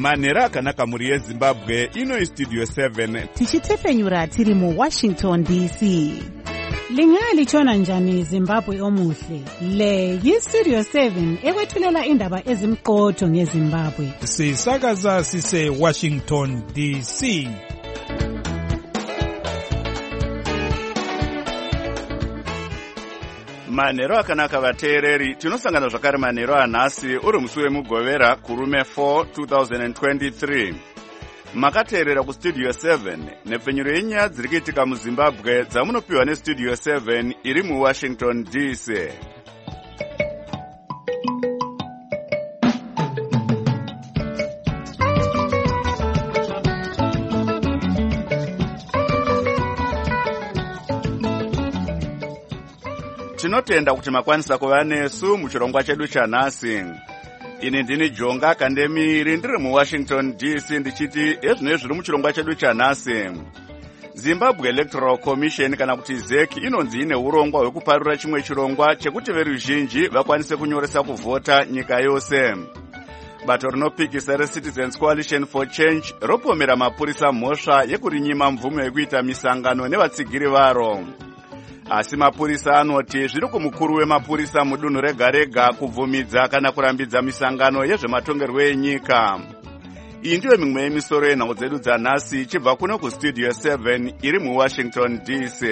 manhero akanaka mhuri yezimbabwe. Ino Studio 7 tichitefenyura tiri muWashington DC. Lingalitshona njani Zimbabwe omuhle? Le yiStudio 7 ekwethulela indaba ezimqotho ngeZimbabwe. Sisakaza sise Washington DC. manhero akanaka vateereri. Tinosangana zvakare manhero anhasi uri musi wemugovera kurume 4 2023. Makateerera kuStudio 7 nepfenyuro yenyaya dziri kuitika muZimbabwe dzamunopiwa neStudio 7 iri muWashington DC. Tinotenda kuti makwanisa kuva nesu muchirongwa chedu chanhasi. Ini ndini Jonga Kandemiri ndiri muWashington DC ndichiti ezvino zviri muchirongwa chedu chanhasi. Zimbabwe Electoral Commission kana kuti ZEC inonzi ine urongwa hwekuparura chimwe chirongwa chekuti veruzhinji vakwanise kunyoresa kuvhota nyika yose. Bato rinopikisa reCitizens Coalition for Change ropomera mapurisa mhosva yekurinyima mvumo yekuita misangano nevatsigiri varo. Asi mapurisa anoti zviri kumukuru wemapurisa mudunhu rega rega kubvumidza kana kurambidza misangano yezvematongerwo enyika. Iyi ndiyo mimwe yemisoro yenhau dzedu dzanhasi ichibva kuno kuStudio 7 iri muWashington DC.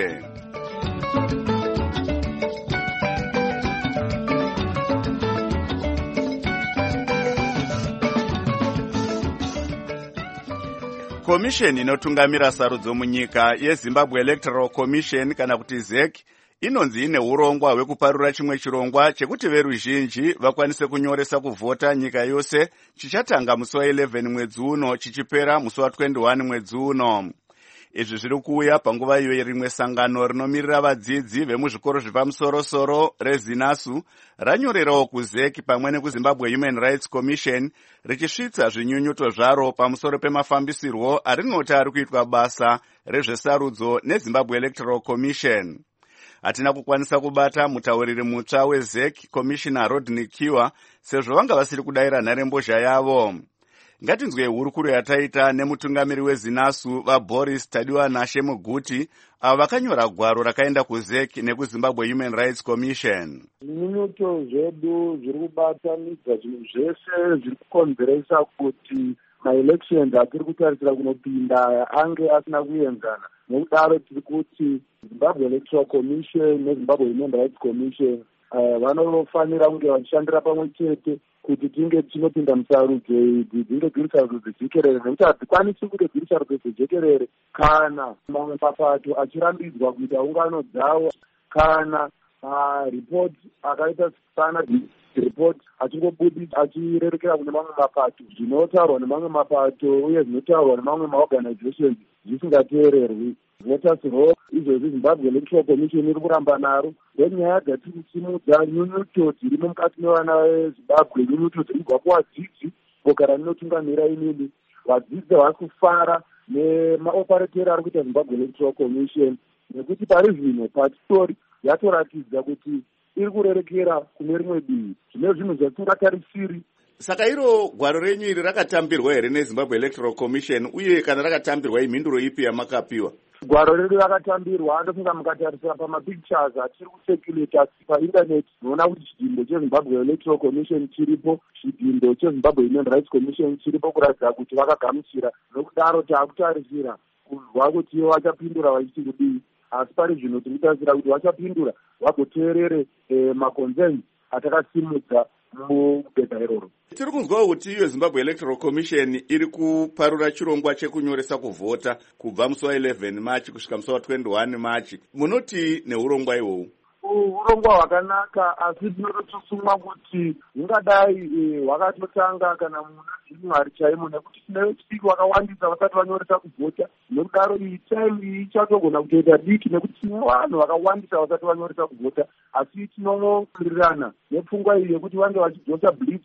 Komisheni inotungamira sarudzo munyika yeZimbabwe Electoral Commission kana kuti ZEC inonzi ine urongwa hwekuparura chimwe chirongwa chekuti veruzhinji vakwanise kunyoresa kuvhota nyika yose chichatanga musi wa11 mwedzi uno chichipera musi wa21 mwedzi uno. Izvi zviri kuuya panguva iyo rimwe sangano rinomirira vadzidzi vemuzvikoro zvepamusoro-soro reZinasu ranyorerawo kuZEC pamwe nekuZimbabwe Human Rights Commission richisvitsa zvinyunyuto zvaro pamusoro pemafambisirwo arinoti ari kuitwa basa rezvesarudzo neZimbabwe Electoral Commission. Hatina kukwanisa kubata mutauriri mutsva weZEC Commissioner Rodney Kiwa sezvo vanga vasiri kudayira nharembozha yavo. Ngatinzwe hurukuro yataita nemutungamiri weZinasu vaBoris Tadiwanashe Muguti avo vakanyora gwaro rakaenda kuZEC nekuZimbabwe Human Rights Commission. Zvinyunyuto zvedu zviri kubatanidza zvinhu zvese zviri kukonzeresa kuti maelections atiri kutarisira kunopinda ange asina kuenzana. Nokudaro tiri kuti Zimbabwe Electoral Commission neZimbabwe Human Rights Commission vanofanira kunge vachishandira pamwe chete kuti tinge tinopinda musarudzo idzi dzinge dziri sarudzo dzejekerere, nekuti hadzikwanisi kunge dziri sarudzo dzejekerere kana mamwe mapato achirambidzwa kuita ungano dzawo, kana report akaita sana report achingobudisa achirerekera kune mamwe mapato zvinotaurwa nemamwe mapato uye zvinotaurwa nemamwe maorganizations zvisingateererwi. Voters Row izvozvi Zimbabwe Electoral Commission iri kuramba naro ngenyaya dzatiri kusimudza nyunyuto dzirimo mukati mevana veZimbabwe, nyunyuto dziri kubva kuvadzidzi bhokara rinotungamira inini. Vadzidzi vari kufara nemaoparateri ari kuita Zimbabwe Electoral Commission nekuti pari zvino pachitori yatoratidza kuti iri kurerekera kune rimwe divi, zvine zvinhu zvatisingatarisiri. Saka iro gwaro renyu iri rakatambirwa here neZimbabwe Electoral Commission, uye kana rakatambirwa imhinduro ipi yamakapiwa? Gwaro redu rakatambirwa, ndofunga mukatarisira pamapictures atiri kusekuleta painternet munoona kuti chidhindo cheZimbabwe Electoral Commission chiripo, chidhindo cheZimbabwe Human Rights Commission chiripo, kuratidza kuti vakagamuchira. Nokudaro taakutarisira kuzwa kuti vachapindura vachiti kudii, asi pari zvino tiri kutarisira kuti vachapindura vagoteerere maconcerns atakasimudza mubhedha iroro. Tiri kunzwawo kuti iyo Zimbabwe Electoral Commission iri kuparura chirongwa chekunyoresa kuvhota kubva musi wa11 Machi kusvika musi wa21 Machi. Munoti neurongwa ihwohwu? Urongwa hwakanaka, asi tinototusumwa kuti hungadai hwakatotanga kana muna January chaimo, nekuti tine vechidiki vakawandisa vasati vanyoresa kuvhota. Nokudaro iyi time iyi ichatogona kutoita diki nekuti tine vanhu vakawandisa vasati vanyoresa kuvhota, asi tinowirirana nepfungwa iyi yekuti vange vachidzosa blitz.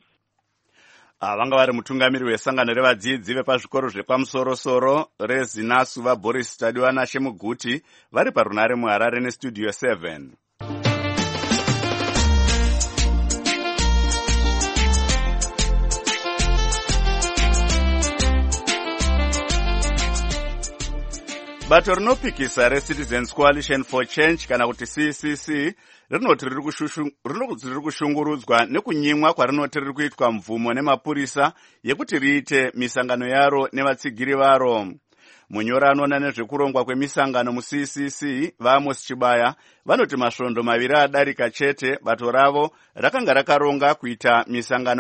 Vanga vari mutungamiri wesangano revadzidzi vepazvikoro zvepamusoro-soro reZinasu vaBoris Tadiwanashe Muguti vari parunare muHarare neStudio 7. bato rinopikisa reCitizens Coalition for Change kana kuti CCC rinoti riri kushungurudzwa nekunyimwa kwarinoti riri kuitwa mvumo nemapurisa yekuti riite misangano yaro nevatsigiri varo. Munyori anoona nezvekurongwa kwemisangano muCCC vaAmos Chibaya vanoti masvondo maviri adarika chete bato ravo rakanga rakaronga kuita misangano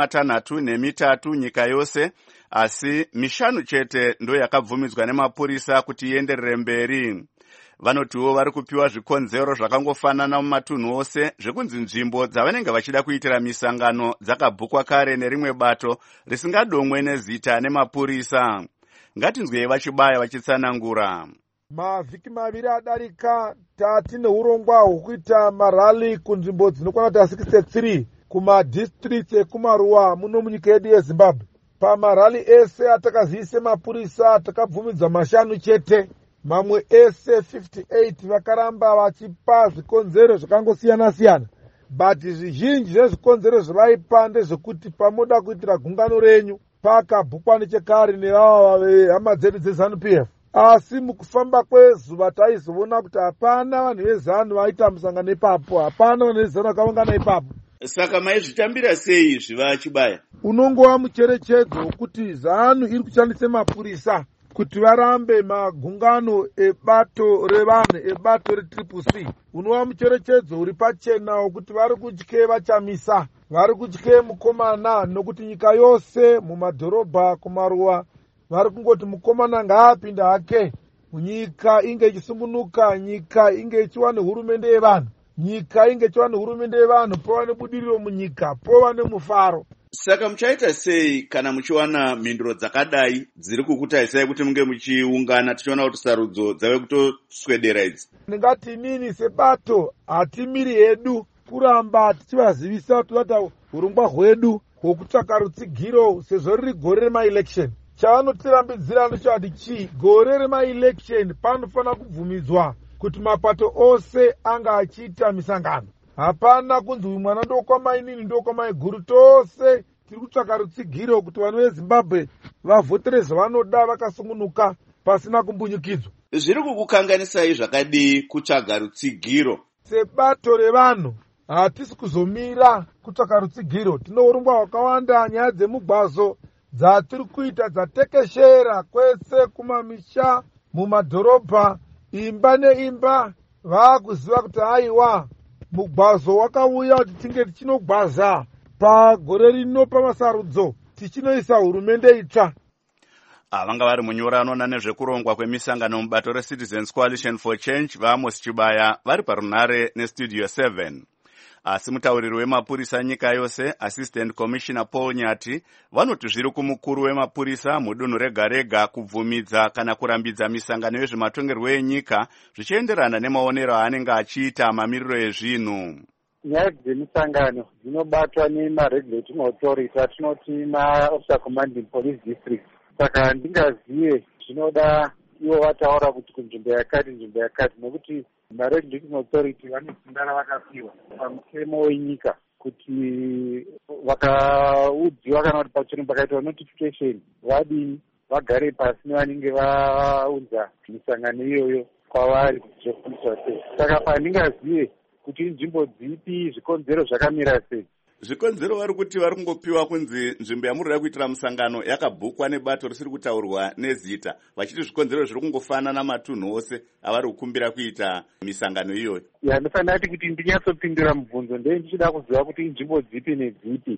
63 nyika yose, asi 5 chete ndo yakabvumidzwa nemapurisa kuti ienderere mberi. Vanotiwo vari kupiwa zvikonzero zvakangofanana mumatunhu ose zvekunzi nzvimbo dzavanenge vachida kuitira misangano dzakabhukwa kare nerimwe bato risingadomwe nezita nemapurisa. Ngatinzwei vaChibaya vachitsanangura. Mavhiki maviri adarika tatine urongwa hwekuita marali kunzvimbo dzinokwana kuti 63 kumadistricts ekumaruwa muno munyika yedu yeZimbabwe. Pamarali ese atakaziise mapurisa takabvumidza 5 chete, mamwe ese 58 vakaramba vachipa zvikonzero zvakangosiyana-siyana. But zvizhinji zvezvikonzero zvavaipa ndezvekuti pamoda kuitira gungano renyu pakabhukwa nechekare nevava vehama dzedu dzeZANU-PF. Asi mukufamba kwezuva taizoona kuti hapana vanhu vezANU vaita musangano ipapo, hapana vanhu vezANU vakaungana ipapo. Saka maizvitambira sei izvi vaChibaya? Unongova mucherechedzo wekuti ZANU iri kushandisa mapurisa kuti varambe magungano ebato revanhu ebato reCCC. Unova mucherechedzo uri pachena wekuti vari kutye vachamisa, vari kutye mukomana, nokuti nyika yose mumadhorobha kumaruwa vari kungoti mukomana ngaapinda hake, nyika inge ichisungunuka, nyika inge ichiwana hurumende yevanhu, nyika inge ichiwana hurumende yevanhu, pova nebudiriro munyika, pova nemufaro. Saka muchaita sei kana muchiwana mhinduro dzakadai dziri kukutaisai kuti munge muchiungana tichiona kuti sarudzo dzave kutoswedera idzi? Ndingati inini sebato hatimiri hedu kuramba tichivazivisa kuti vata urongwa hwedu hwokutsvaka rutsigiro sezvo riri gore remaelection. Chavanotirambidzira ndechati chii? Gore remaelection panofanira kubvumidzwa kuti mapato ose anga achiita misangano. Hapana kunzi uyu mwana ndokwama inini ndokwama iguru, tose tiri kutsvaka rutsigiro kuti vanhu veZimbabwe vavhotere zvavanoda vakasungunuka pasina kumbunyikidzwa. Zviri kukukanganisai zvakadii kutsvaga rutsigiro? Sebato revanhu hatisi kuzomira kutsvaka rutsigiro. Tino urongwa hwakawanda, nyaya dzemugwazo dzatiri kuita dzatekeshera kwese kumamisha, mumadhorobha, imba neimba. Vakuziva kuti haiwa mugwazo wakauya kuti tinge tichinogwaza pagore rino pamasarudzo tichinoisa hurumende itsva. Vanga vari munyori anoona nezvekurongwa kwemisangano mubato reCitizens Coalition for Change vaAmos Chibaya vari parunhare neStudio 7. Asi mutauriri wemapurisa nyika yose Assistant Commissioner Paul Nyati vanoti zviri kumukuru wemapurisa mudunhu rega rega kubvumidza kana kurambidza misangano yezvematongerwo enyika zvichienderana nemaonero aanenge achiita mamiriro ezvinhu. Nyaya dzemisangano dzinobatwa nemaregulating authority atinoti maofficer commanding police district. Saka ndingazive zvinoda ivo vataura kuti kunzvimbo yakati nzvimbo yakati, nekuti maregulating authority vanetsindara vakapiwa pamutemo wenyika kuti vakaudziwa kana kuti pachino pakaitwa notification vadini vagare pasi nevanenge vaunza misangano iyoyo kwavari kuti zvokuitwa sei. Saka pandingazive kuti inzvimbo dzipi, zvikonzero zvakamira sei. Zvikonzero vari kuti vari kungopiwa kunzi nzvimbo yamurida kuitira musangano yakabhukwa nebato risiri kutaurwa nezita, vachiti zvikonzero zviri kungofanana matunhu ose avari kukumbira kuita misangano iyoyo. Ndofanira kuti ndinyatsopindura mubvunzo ndee ndichida kuziva kuti inzvimbo dzipi nedzipi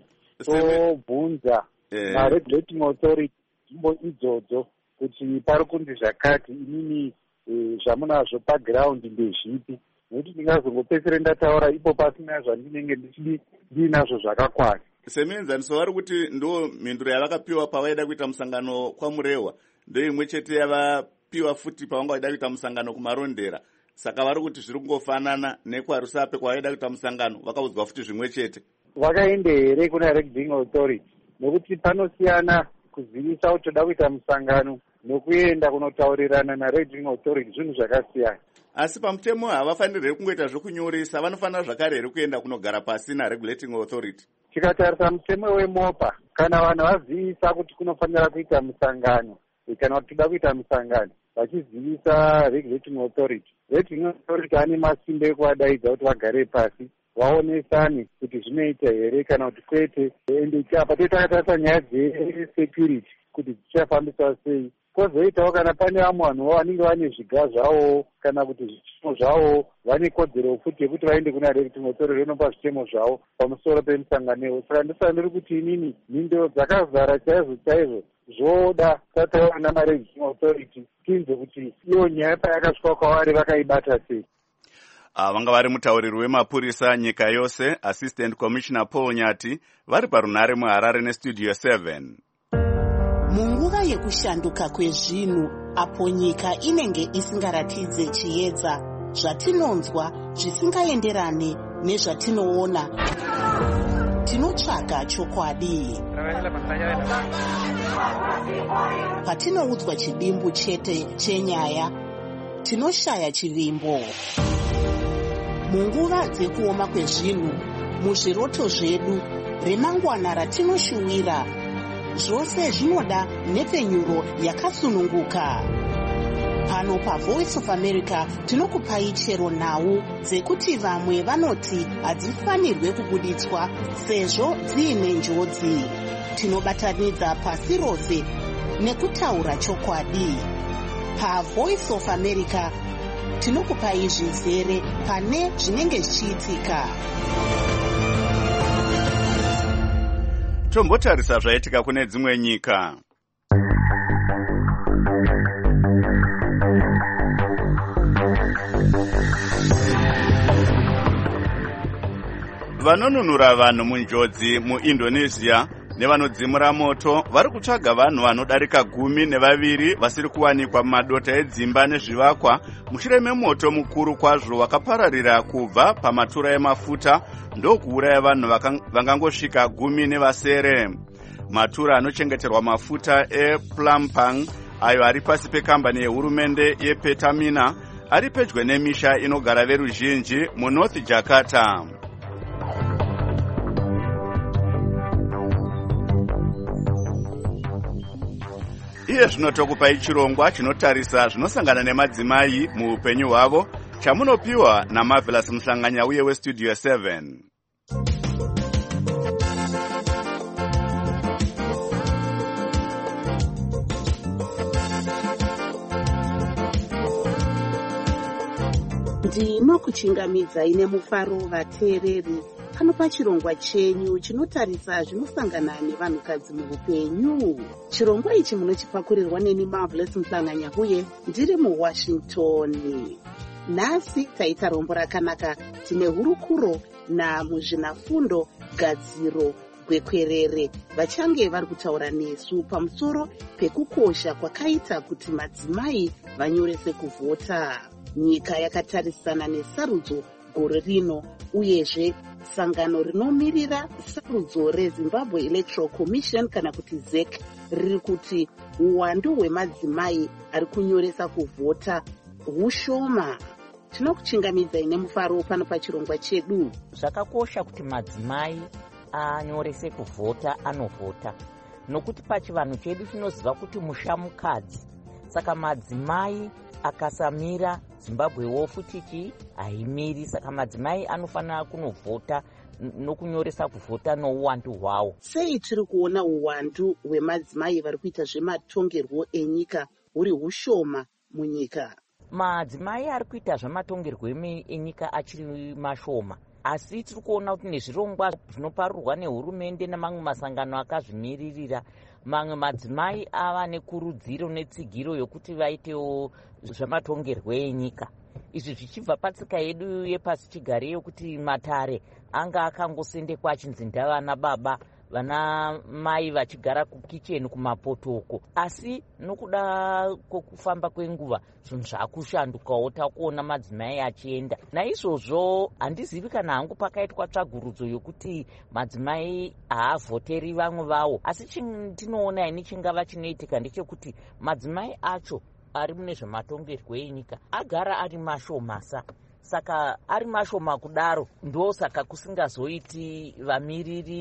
tobvunza maregulating authority nzvimbo idzodzo kuti pari kunzi zvakati, inini zvamunazvo paground ndezvipi, nekuti ndingazongopedzisira ndataura ipo pasina zvandinenge ndinazvo zvakakwana. Semuenzaniso vari kuti ndo mhinduro yavakapiwa pavaida kuita musangano kwaMurehwa ndo imwe chete yavapiwa futi pavanga vaida kuita musangano kuMarondera. Saka vari kuti zviri kungofanana nekwaRusape kwavaida kuita musangano vakaudzwa futi zvimwe chete. Vakaende here kuna regulating authority, nekuti panosiyana kuzivisa kuti toda kuita musangano nokuenda kunotaurirana naregulating authority, zvinhu zvakasiyana. Asi pamutemo havafanirwi kungoita zvokunyoresa, vanofanira zvakare here kuenda kunogara pasi naregulating authority. Tikatarisa mutemo weMopa, kana vanhu vazivisa kuti kunofanira kuita musangano kana kuti toda kuita musangano, vachizivisa Regulating Authority. Regulating Authority ane masimba ekuadaidza kuti vagare pasi vaonesane kuti zvinoita here kana kuti kwete, ende apa totatarisa nyaya dzesecurity kuti dzichafambiswa sei. Kwozoitawo kana pane vamwe vanhu vanenge vane zviga zvavo kana kuti zvitemo zvavo, vane kodzero futi yekuti vaende kuna Regulating Authority vanopa zvitemo zvavo pamusoro pemusanganewo. Saka ndosandiri kuti inini mhinduro dzakazara chaizvo zvoda tataura namaRegulating Authority tinze kuti iyo nyaya payakasvika kwavari vakaibata sei. Vanga vari mutauriri wemapurisa nyika yose, Assistant Commissioner Paul Nyati, vari parunhare muHarare neStudio 7. Munguva yekushanduka kwezvinhu, apo nyika inenge isingaratidze chiedza, zvatinonzwa zvisingaenderane nezvatinoona, tinotsvaga chokwadi. Patinoudzwa chidimbu chete chenyaya, tinoshaya chivimbo. Munguva dzekuoma kwezvinhu, muzviroto zvedu, remangwana ratinoshuwira, zvose zvinoda nhepfenyuro yakasununguka. Pano paVoice of America tinokupai chero nhau dzekuti vamwe vanoti hadzifanirwe kubuditswa sezvo dziine njodzi. Tinobatanidza pasi rose nekutaura chokwadi. PaVoice of America tinokupai zvizere pane zvinenge zvichiitika. Tombotarisa zvaitika kune dzimwe nyika. Vanonunura vanhu munjodzi muIndonesia nevanodzimura moto vari kutsvaga vanhu vanodarika 12 vasiri kuwanikwa mumadota edzimba nezvivakwa mushure memoto mukuru kwazvo wakapararira kubva pamatura emafuta ndokuuraya vanhu vangangosvika 10. Matura anochengeterwa mafuta ePlampang ayo ari pasi pekambani yehurumende yePertamina ari pedyo nemisha inogara veruzhinji muNorth Jakarta. Iye zvinotokupai chirongwa chinotarisa zvinosangana nemadzimai muupenyu hwavo chamunopiwa naMarvelous Muhlanganya uye weStudio 7. Ndinokuchingamidzai nemufaro vateereri pano pachirongwa chenyu chinotarisa zvinosangana nevanhukadzi muupenyu. Chirongwa ichi munochipakurirwa neni Marvelous Muhlanganya uye ndiri muWashington. Nhasi taita rombo rakanaka, tine hurukuro namuzvinafundo Gadziro Gwekwerere vachange vari kutaura nesu pamusoro pekukosha kwakaita kuti madzimai vanyorese kuvhota. Nyika yakatarisana nesarudzo gore rino, uyezve sangano rinomirira sarudzo reZimbabwe Electoral Commission kana kuti ZEC riri kuti uwandu hwemadzimai ari kunyoresa kuvhota hushoma. Tinokuchingamidzai nemufaro pano pachirongwa chedu. Zvakakosha kuti madzimai anyorese kuvhota, anovhota, nokuti pachivanhu chedu tinoziva kuti mushamukadzi. Saka madzimai akasamira Zimbabwewo futi haimiri, saka madzimai anofanira kunovhota nokunyoresa kuvhota nouwandu hwawo. Sei tiri kuona uwandu hwemadzimai vari kuita zvematongerwo enyika huri hushoma munyika? Madzimai ari kuita zvematongerwo enyika achiri mashoma, asi tiri kuona kuti nezvirongwa zvinoparurwa nehurumende namamwe masangano akazvimiririra, mamwe madzimai ava nekurudziro netsigiro yokuti vaitewo zvematongerwo enyika. Izvi zvichibva patsika yedu yepasi chigare yokuti matare anga akangosendekwa achinzi ndavana baba, vana mai vachigara kukicheni kumapotoko. Asi nokuda kwokufamba kwenguva zvinhu zvakushandukawo, takuona madzimai achienda. Naizvozvo handizivi kana hangu pakaitwa tsvagurudzo yokuti madzimai haavhoteri vamwe vavo, asi tinoona ini chingava chinoitika ndechekuti madzimai acho ari mune zvematongerwo enyika agara ari mashomasa. Saka ari mashoma kudaro ndosaka kusingazoiti vamiririri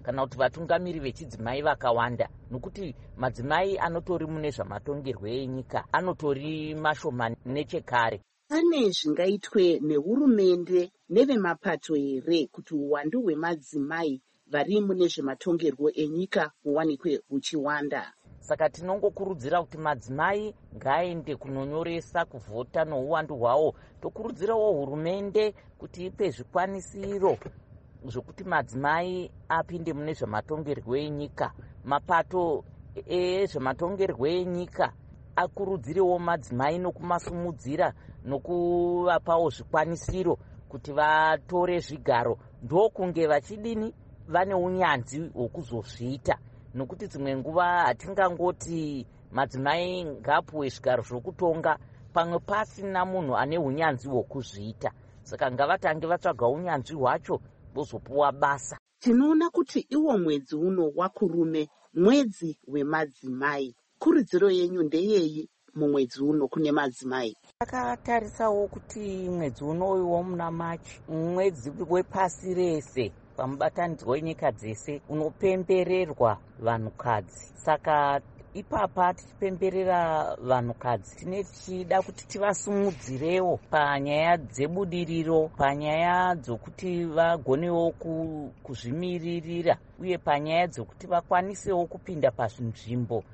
kana kuti vatungamiri vechidzimai vakawanda, nokuti madzimai anotori mune zvamatongerwo enyika anotori mashoma nechekare. Pane zvingaitwe nehurumende nevemapato here kuti uwandu hwemadzimai vari mune zvematongerwo enyika huwanikwe huchiwanda? Saka tinongokurudzira kuti madzimai ngaaende kunonyoresa kuvhota nouwandu hwawo. Tokurudzirawo hurumende kuti ipe zvikwanisiro zvokuti madzimai apinde mune zvematongerwo enyika. Mapato ezvematongerwo enyika akurudzirewo madzimai nokumasumudzira nokuvapawo zvikwanisiro kuti vatore zvigaro, ndokunge vachidini vane unyanzvi hwekuzozviita. Nokuti dzimwe nguva hatingangoti madzimai ngapuwe zvigaro zvokutonga pamwe pasina munhu ane unyanzvi hwekuzviita. Saka ngavatange vatsvaga unyanzvi hwacho vozopuwa basa. Tinoona kuti iwo mwedzi uno wakurume, mwedzi wemadzimai. Kurudziro yenyu ndeyeyi mumwedzi uno kune madzimai? Takatarisawo kuti mwedzi unowo muna Machi, mwedzi wepasi rese pamubatanidzwa wenyika dzese unopembererwa vanhukadzi. Saka ipapa tichipemberera vanhukadzi tine tichida kuti tivasumudzirewo panyaya dzebudiriro, panyaya dzokuti vagonewo kuzvimiririra, uye panyaya dzokuti vakwanisewo kupinda pazvinzvimbo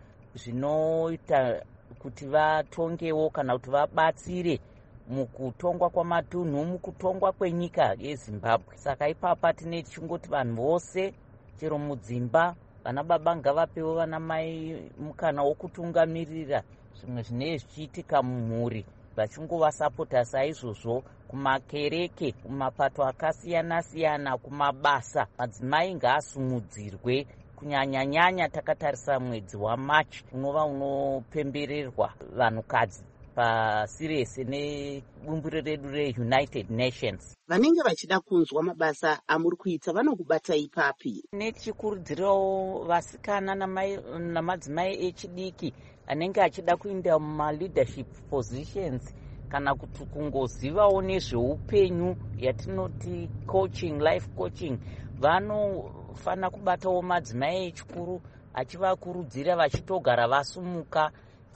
zvinoita kuti vatongewo kana kuti vabatsire mukutongwa kwamatunhu, mukutongwa kwenyika yeZimbabwe. Saka ipapa tine tichingoti vanhu vose, chero mudzimba, vana baba ngavapewo vana mai mukana wokutungamirira zvimwe zvinenge zvichiitika mumhuri, vachingovasapota saizvozvo kumakereke, kumapato akasiyana-siyana, kumabasa. Madzimai ngaasumudzirwe, kunyanya-nyanya takatarisa mwedzi waMachi unova unopembererwa vanhukadzi pasi rese nebumbiro redu reUnited Nations. Vanenge vachida kunzwa mabasa amuri kuita vanokubata ipapi? Netichikurudzirawo vasikana namadzimai echidiki anenge achida kuinda mumaleadership positions kana kuti kungozivawo nezveupenyu yatinoti coaching, life coaching, vanofana kubatawo madzimai echikuru achivakurudzira vachitogara vasumuka.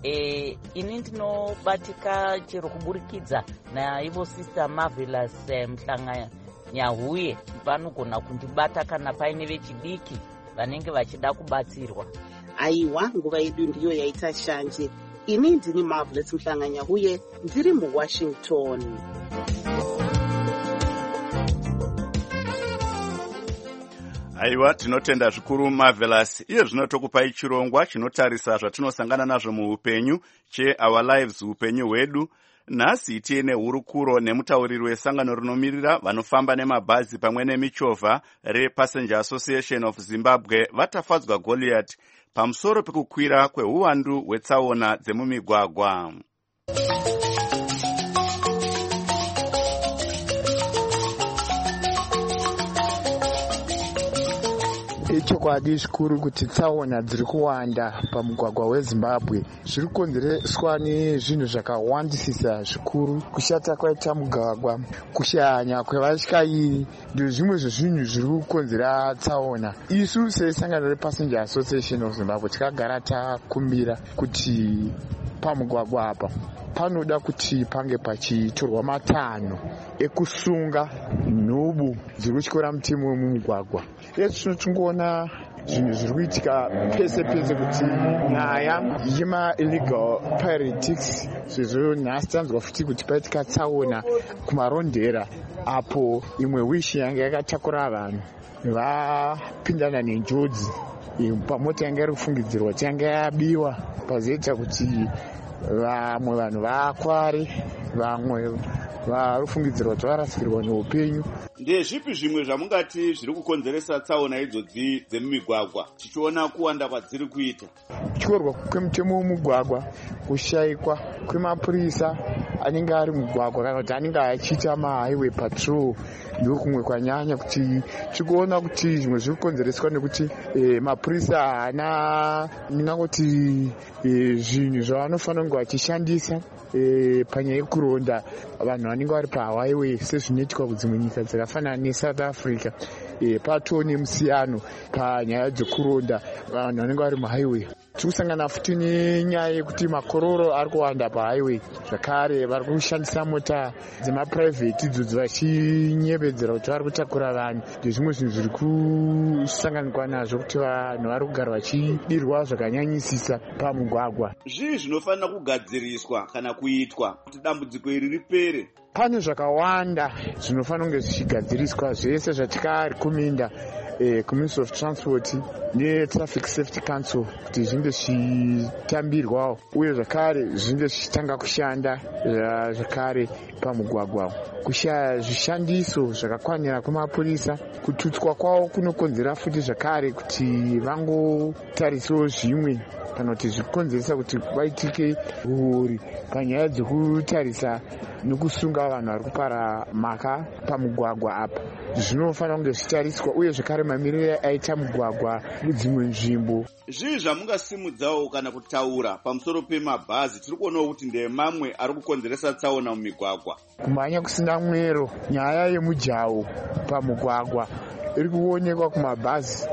Ini ndinobatika chero kuburikidza naivo Sister Marvelous Mhlanga-Nyahuye, vanogona kundibata kana paine vechidiki vanenge vachida kubatsirwa. Aiwa, nguva yedu ndiyo yaita shanje. Ini ndini Marvelous Mhlanga-Nyahuye, ndiri muWashington. Aiwa, tinotenda zvikuru Marvelous. Iye zvinotokupai chirongwa chinotarisa zvatinosangana nazvo muupenyu cheOur Lives, upenyu hwedu. Nhasi tiine hurukuro nemutauriri wesangano rinomiririra vanofamba nemabhazi pamwe nemichovha rePassenger Association of Zimbabwe vatafadzwa Goliath pamusoro pekukwira kwehuwandu hwetsaona dzemumigwagwa. Ichokwadi zvikuru kuti tsaona dziri kuwanda pamugwagwa weZimbabwe zviri kukonzereswa nezvinhu zvakawandisisa zvikuru. Kushata kwaita mugwagwa, kushanya kwevatyairi ndezvimwe zvezvinhu zviri kukonzera tsaona. Isu sesangano rePassenger Association of Zimbabwe tikagara takumbira kuti pamugwagwa apa panoda kuti pange pachitorwa matanho ekusunga nhubu dziri kutyora mutemo wemumugwagwa. Tingoona zvinhu zviri kuitika pese pese kuti nyaya yema-illegal pirates, sezvo nhasi tanzwa futi kuti paitika tsaona kumarondera apo imwe wishi yanga yakatakura vanhu vapindana nenjodzi pamota yanga iri kufungidzirwa kuti yanga yabiwa, pazoita kuti vamwe vanhu vakware, vamwe vari kufungidzirwa kuti varasikirwa neupenyu. Ndezvipi zvimwe zvamungati zviri kukonzeresa tsaona idzodzi dzemumigwagwa tichiona kuwanda kwadziri kuita? Kutyorwa kwemutemo womugwagwa, kushayikwa kwemapurisa anenge ari mugwagwa kana kuti anenge achiita mahighway patrol, ndiko kumwe kwanyanya kuti tikuona kuti zvimwe zviri kukonzereswa nekuti mapurisa haana ndingangoti zvinhu zvavanofanira kunge vachishandisa panyaya yekuronda vanhu vanenge vari pahighway sezvinoitika kudzimwe nyika dzakafanana neSouth Africa. patone musiyano panyaya dzekuronda vanhu vanenge vari muhighway. Tiri kusangana futi nenyaya yekuti makororo ari kuwanda pahighway, zvakare vari kushandisa mota dzemapuraivheti idzo vachinyevedzera kuti vari kutakura vanhu. Ndezvimwe zvinhu zviri kusanganikwa nazvo kuti vanhu vari kugara vachidirwa zvakanyanyisisa pamugwagwa. Zvii zvinofanira kugadziriswa kana kuitwa kuti dambudziko iri ripere? Pane zvakawanda zvinofanira kunge zvichigadziriswa, zvese zvatikari kuminda Commission of Transport neTraffic Safety Council kuti zvinge zvichitambirwawo uye zvakare zvinge zvichitanga kushanda zvakare pamugwagwa. Kushaya zvishandiso zvakakwanira kwemapurisa, kututswa kwawo kunokonzera futi zvakare kuti vangotarisawo zvimwe kana kuti zvikonzeresa kuti vaitike huori panyaya dzekutarisa nokusunga vanhu vari kupara maka pamugwagwa apa. Zvinofanira kunge zvichitariswa uye zvakare mamiriro aita mugwagwa mudzimwe nzvimbo. Zvii zvamungasimudzawo kana kutaura pamusoro pemabhazi? Tiri kuonawo kuti ndemamwe ari kukonzeresa tsaona mumigwagwa. Kumhanya kusina mwero, nyaya yemujaho pamugwagwa iri kuonekwa kumabhazi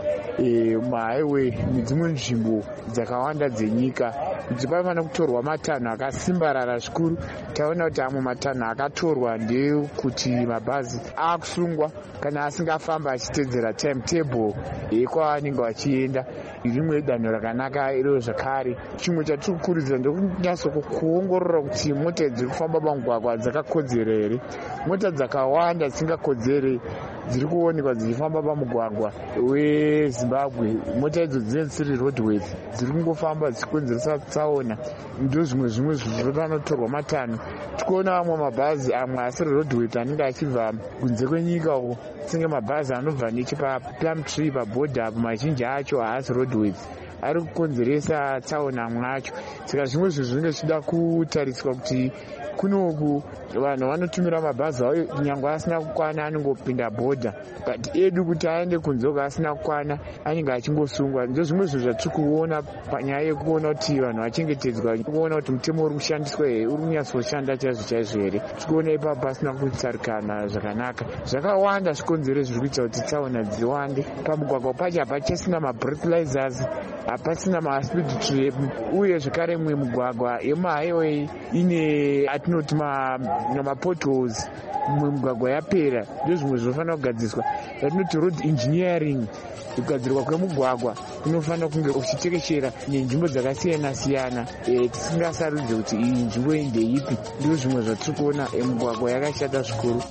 mahighway nedzimwe nzvimbo dzakawanda dzenyika, kuti panofanira kutorwa matanho akasimbarara zvikuru. Taona kuti amwe matanho akatorwa ndekuti mabhazi akusungwa kana asingafamba achitedzera timetable yekwavanenge vachienda. Rimwe danho rakanaka iro zvakare. Chimwe chatiri kukurudzira ndekunyatso kuongorora kuti mota dziri kufamba pamugwagwa dzakakodzera here. Mota dzakawanda dzisingakodzere dziri kuonekwa dzichifamba pamugwagwa weZimbabwe. Mota idzo dzinetsiri roadways dziri kungofamba dzichikonzeresa tsaona. Ndozvimwe zvinotorwa matanho. Tikuona amwe mabhazi amwe asiri roadways anenge achibva kunze kwenyika uko, senge mabhazi anobva nechepaPlumtree pabhodha apo mazhinji acho haasi roadways, ari kukonzeresa tsaona amwe acho. Saka zvimwe zvinhu zvinenge zvichida kutariswa kuti kunoku vanhu vanotumira mabhazi avo nyangwe asina kukwana anongopinda bhodha, but edu kuti aende kunze asina kukwana anenge achingosungwa. Ndozvimwe zvinhu zvatiri kuona panyaya yekuona kuti vanhu vachengetedzwa, kuona kuti mutemo uri kushandiswa here, uri kunyatsoshanda chaizvo here. Tikuona ipapo pasina kutsarikana zvakanaka. Zvakawanda zvikonzero zviri kuita kuti tsaona dziwande pamugwagwa pacho. Hapachasina mabreathalyzers, hapasina maspeed trap, uye zvakare mumwe mugwagwa yemuhighway ine atinoti namapotholes, mumwe mugwagwa yapera. Ndozvimwe zvinofanira kugadziswa yatinoti road engineering. Kugadzirwa kwemugwagwa kunofanira kunge kuchitekeshera nenzvimbo dzakasiyana siyana, tisingasarudze kuti iyi nzvimbo iyi ndeipi. Ndizvo zvimwe zvatiri kuona mugwagwa yakashata zvikuru.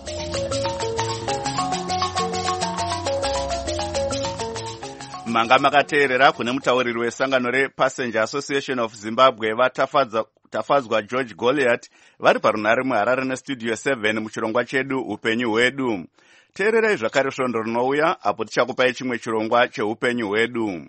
Manga makateerera kune mutauriri wesangano rePassenger Association of Zimbabwe vatafadzwa George Goliath vari parunare muHarare neStudio 7 muchirongwa chedu upenyu hwedu. Teererai zvakare svondo rinouya apo tichakupai chimwe chirongwa cheupenyu hwedu.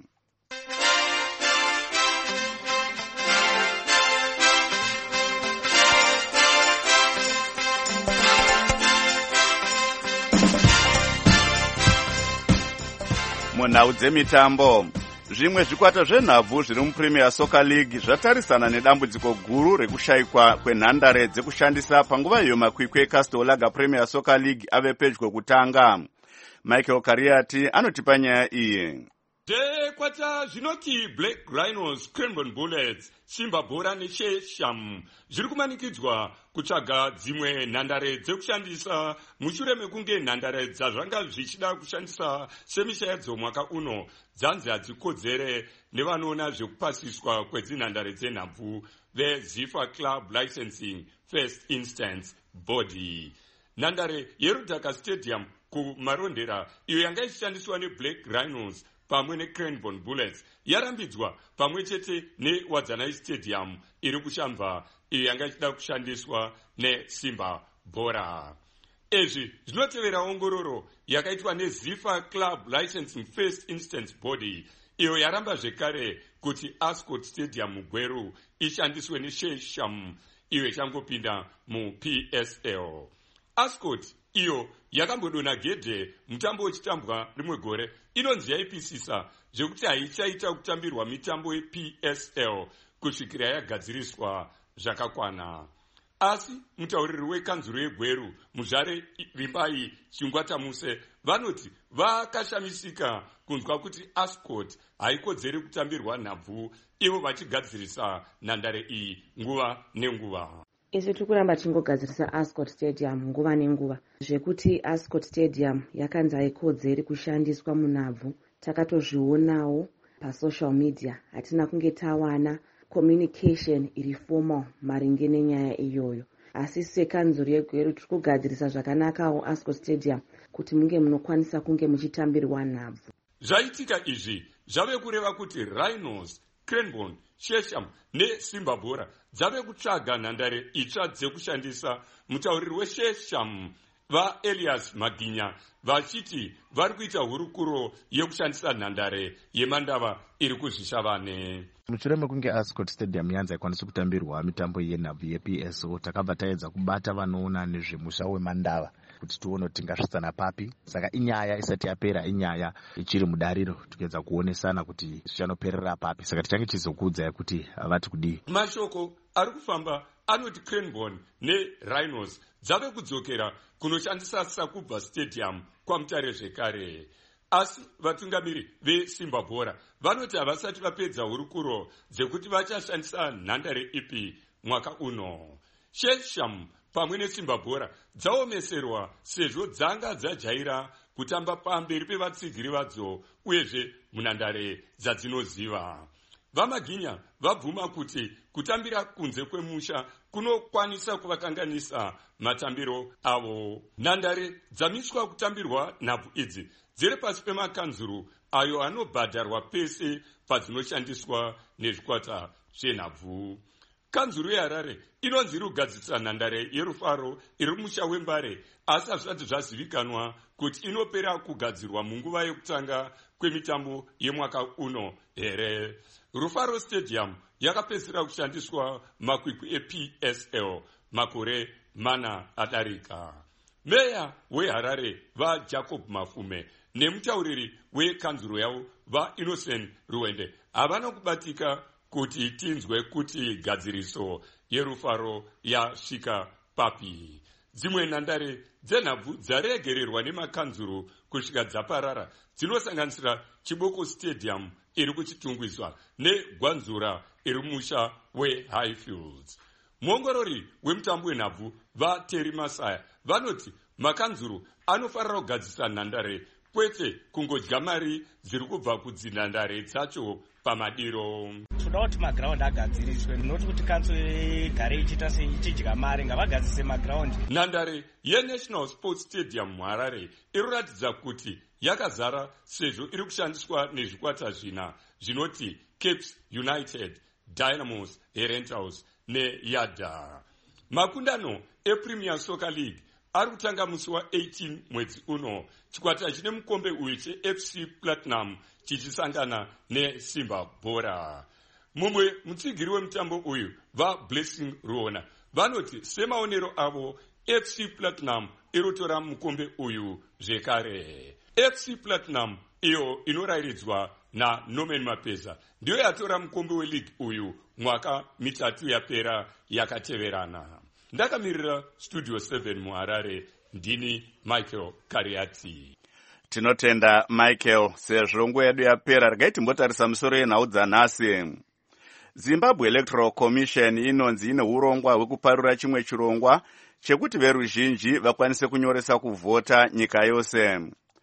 Munhau dzemitambo, zvimwe zvikwata zvenhabvu zviri muPremier Soccer League zvatarisana nedambudziko guru rekushayikwa kwenhandare dzekushandisa panguva iyo makwikwi eCastel Lager Premier Soccer League ave pedyo kutanga. Michael Kariati anotipa nyaya iyi. Zvekwata zvinoti Black Rhinos, Cranbourne Bullets, Simba Bora neShesham zviri kumanikidzwa kutsvaga dzimwe nhandare dzekushandisa mushure mekunge nhandare dzazvanga zvichida kushandisa semishayadzo mwaka uno dzanzi hadzikodzere nevanoona zvekupasiswa kwezinhandare dzenhabvu veZifa Club Licensing First Instance Body. Nhandare yeRudhaka Stadium kumarondera iyo yanga ichishandiswa neBlack Rhinos pamwe neCranbourne Bullets yarambidzwa pamwe chete neWadzanai Stadium iri kushamva iyo yanga ichida kushandiswa neSimba Bora. Izvi zvinotevera ongororo yakaitwa neZifa Club Licensing First Instance Body iyo yaramba zvekare kuti Ascot Stadium muGweru ishandiswe neShesham iyo ichangopinda muPSL. Ascot iyo yakambodona gedhe mutambo uchitambwa rimwe gore inonzi yaipisisa zvekuti haichaita kutambirwa mitambo yePSL kusvikira yagadziriswa zvakakwana. asi mutauriri wekanzuro yegweru muzvare rimbai chingwatamuse vanoti vakashamisika kunzwa kuti Ascot haikodzeri kutambirwa nhabvu, ivo vachigadzirisa nhandare iyi nguva nenguva. Isu tiri kuramba tingogadzirisa Ascot Stadium nguva nenguva, zvekuti Ascot Stadium yakanzi haikodzeri kushandiswa munhabvu. Takatozvionawo pasocial media, hatina kunge tawana communication iri formal maringe nenyaya iyoyo. Asi sekanzuro yegweru tiri kugadzirisa zvakanakawo Ascot Stadium kuti munge munokwanisa kunge muchitambirwa nhabvu. Zvaitika izvi zvave kureva kuti Rhinos, Cranbourne, Chesham neSimba Bhora dzave kutsvaga nhandare itsva dzekushandisa. Mutauriri weChesham vaElias Maginya vachiti vari kuita hurukuro yekushandisa nhandare yemandava iri kuzvishavane. Mushure mekunge Ascot Stadium yanzi haikwanisi kutambirwa mitambo yenhabvu yePSO, takabva taedza kubata vanoona nezvemusha wemandava kuti tione kuti tingasvitsana papi. Saka inyaya isati yapera, inyaya ichiri mudariro, tukaedza kuonesana kuti zvichanoperera papi. Saka tichange tizokuudzai kuti havati kudii. Mashoko ari kufamba anoti Cranbourne neRhinos dzave kudzokera kunoshandisa Sakubva Stadium kwamutare zvekare. Asi vatungamiri veSimba Bhora vanoti havasati vapedza hurukuro dzekuti vachashandisa nhandare ipi mwaka uno. Chesham pamwe neSimba Bhora dzaomeserwa sezvo dzanga dzajaira kutamba pamberi pevatsigiri vadzo uyezve munhandare dzadzinoziva. Vamaginya vabvuma kuti kutambira kunze kwemusha kunokwanisa kuvakanganisa matambiro avo. Nhandare dzamiswa kutambirwa nhabvu idzi dziri pasi pemakanzuru ayo anobhadharwa pese padzinoshandiswa nezvikwata zvenhabvu. Kanzuru yeHarare inonzi iri kugadzirisa nhandare yerufaro iri musha wembare, asi hazvisati zvazivikanwa kuti inopera kugadzirwa munguva yekutanga kwemitambo yemwaka uno here. Rufaro Stadium yakapedzisira kushandiswa makwikwi ePSL makore mana adarika. Meya weHarare vaJacob Mafume nemutauriri wekanzuro yavo vaInnocent Ruwende havana kubatika kuti tinzwe kuti gadziriso yerufaro yasvika papi. Dzimwe nhandare dzenhabvu dzaregererwa nemakanzuro kusvika dzaparara dzinosanganisira Chiboko Stadium iri kuchitungwiswa neGwanzura iri musha weHighfields. Muongorori wemutambo wenhabvu vaTerry Masaya vanoti makanzuro anofanira kugadzisa nhandare kwete kungodya mari dziri kubva kudzinhandare dzacho pamadiro. Toda kuti magraundi agadziriswe, noti kuti kanzuro igare ichidya mari, ngavagadzise magraundi. Nhandare yeNational Sports Stadium muHarare inoratidza kuti yakazara sezvo iri kushandiswa nezvikwata zvina zvinoti Caps United, Dynamos, Herentals neYada. Makundano ePremier Soccer League ari kutanga musi wa18 mwedzi uno, chikwata chine mukombe uyu cheFC Platinum chichisangana neSimba Bhora. Mumwe mutsigiri wemutambo uyu vaBlessing Ruona vanoti semaonero avo FC Platinum irotora mukombe uyu zvekare. FC Platinum iyo inorayiridzwa naNorman Mapeza ndiyo yatora mukombe weleague uyu mwaka mitatu yapera yakateverana. Ndakamirira Studio 7 muHarare, ndini Michael Kariati. Tinotenda Michael, sezvo nguva yedu yapera, regai timbotarisa musoro yenhau dzanhasi. Zimbabwe Electoral Commission inonzi ine urongwa hwekuparura chimwe chirongwa chekuti veruzhinji vakwanise kunyoresa kuvhota nyika yose.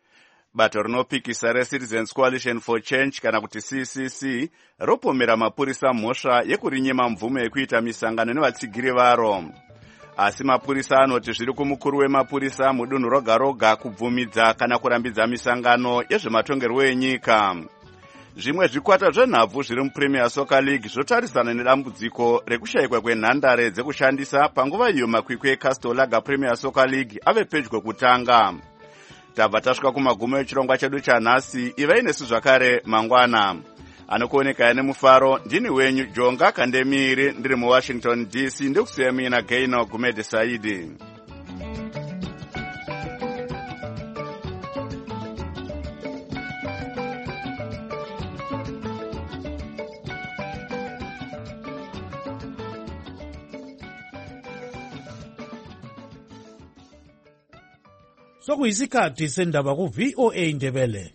Bato rinopikisa reCitizens Coalition for Change kana kuti CCC ropomera mapurisa mhosva yekurinyima mvumo yekuita misangano nevatsigiri varo. Asi mapurisa anoti zviri kumukuru wemapurisa mudunhu roga roga kubvumidza kana kurambidza misangano yezvematongerwo enyika. Zvimwe zvikwata zvenhabvu zviri muPremier Soccer League zvotarisana nedambudziko rekushayikwa kwenhandare dzekushandisa panguva iyo makwikwi eCastle Lager Premier Soccer League ave pedyo kutanga. Tabva tasvika kumagumo echirongwa chedu chanhasi. Ivai nesu zvakare mangwana. Anokuoneka nemufaro ndini wenyu Jonga Kandemiri ndiri muWashington DC ndikusiya mina Gaino Gumede Saidi. sokuyisikhathi sendaba ku-VOA Indebele.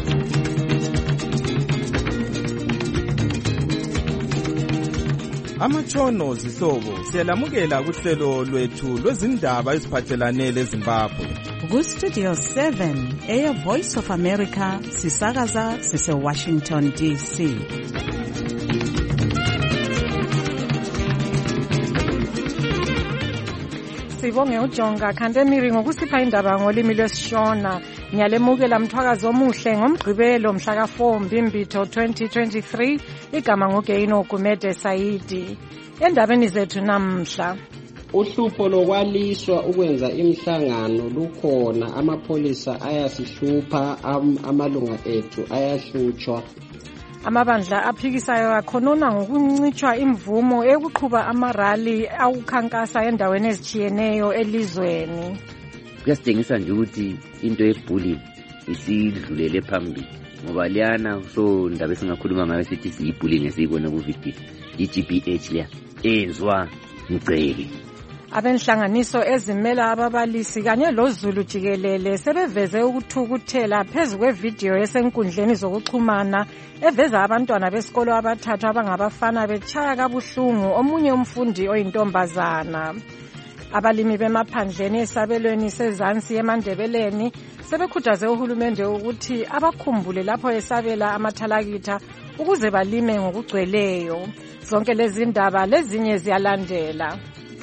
Amatshono zihlobo siyalamukela kuhlelo lwethu lwezindaba eziphathelane leZimbabwe. Ku-Studio 7 eyeVoice of America sisakaza sise-Washington DC. Sibonge uJonga Khandemiri ngokusipha indaba ngolimi lwesishona. Ngiyalemukela mthwakazi omuhle ngomgqibelo mhla ka4 Mbimbitho 2023. Igama ngoGeino Gumede Saidi. Endabeni zethu namhla, uhlupho lokwaliswa ukwenza imihlangano lukhona, amapholisa ayasihlupha, amalunga ethu ayahlutshwa. Amabandla aphikisayo akhonona ngokuncitshwa imvumo ekuqhuba amarali awukhankasa endaweni ezitshiyeneyo elizweni. Kuyasitshengisa nje ukuthi into yebullying isidlulele phambili, ngoba liyana so indaba esingakhuluma ngayo sithi siyibullying esiyibona ku-video i-GBH leya ezwa ngceke. Abenhlanganiso ezimela ababalisi kanye loZulu jikelele sebeveze ukuthukuthela phezu kwevidiyo esenkundleni zokuxhumana eveza abantwana besikolo abathathu abangabafana betshaya kabuhlungu omunye umfundi oyintombazana. Abalimi bemaphandleni esabelweni sezansi eMandebeleni sebekhuthaze uhulumende ukuthi abakhumbule lapho esabela amathalakitha ukuze balime ngokugcweleyo. Zonke lezi ndaba lezinye ziyalandela.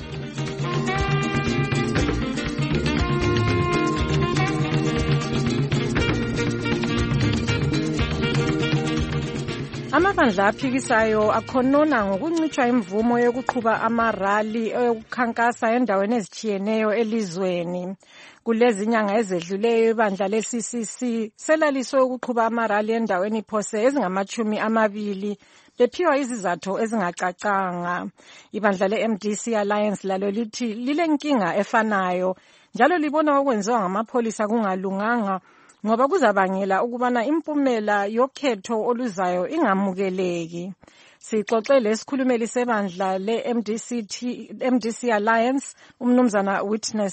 Amabandla aphikisayo akhonona ngokuncitshwa imvumo yokuqhuba amarali ekukhankasa endaweni ezitshiyeneyo elizweni. Kulezi nyanga ezedluleyo ibandla le-CCC selaliswe ukuqhuba amarali endaweni phose ezingama-20 bephiwa izizathu ezingacacanga. Ibandla le-MDC Alliance lalo lithi lilenkinga efanayo njalo libona okwenziwa ngamapholisa kungalunganga ngoba kuzabangela ukubana impumela yokhetho oluzayo ingamukeleki. Sixoxe lesikhulumeli sebandla le-MDC Alliance umnumzana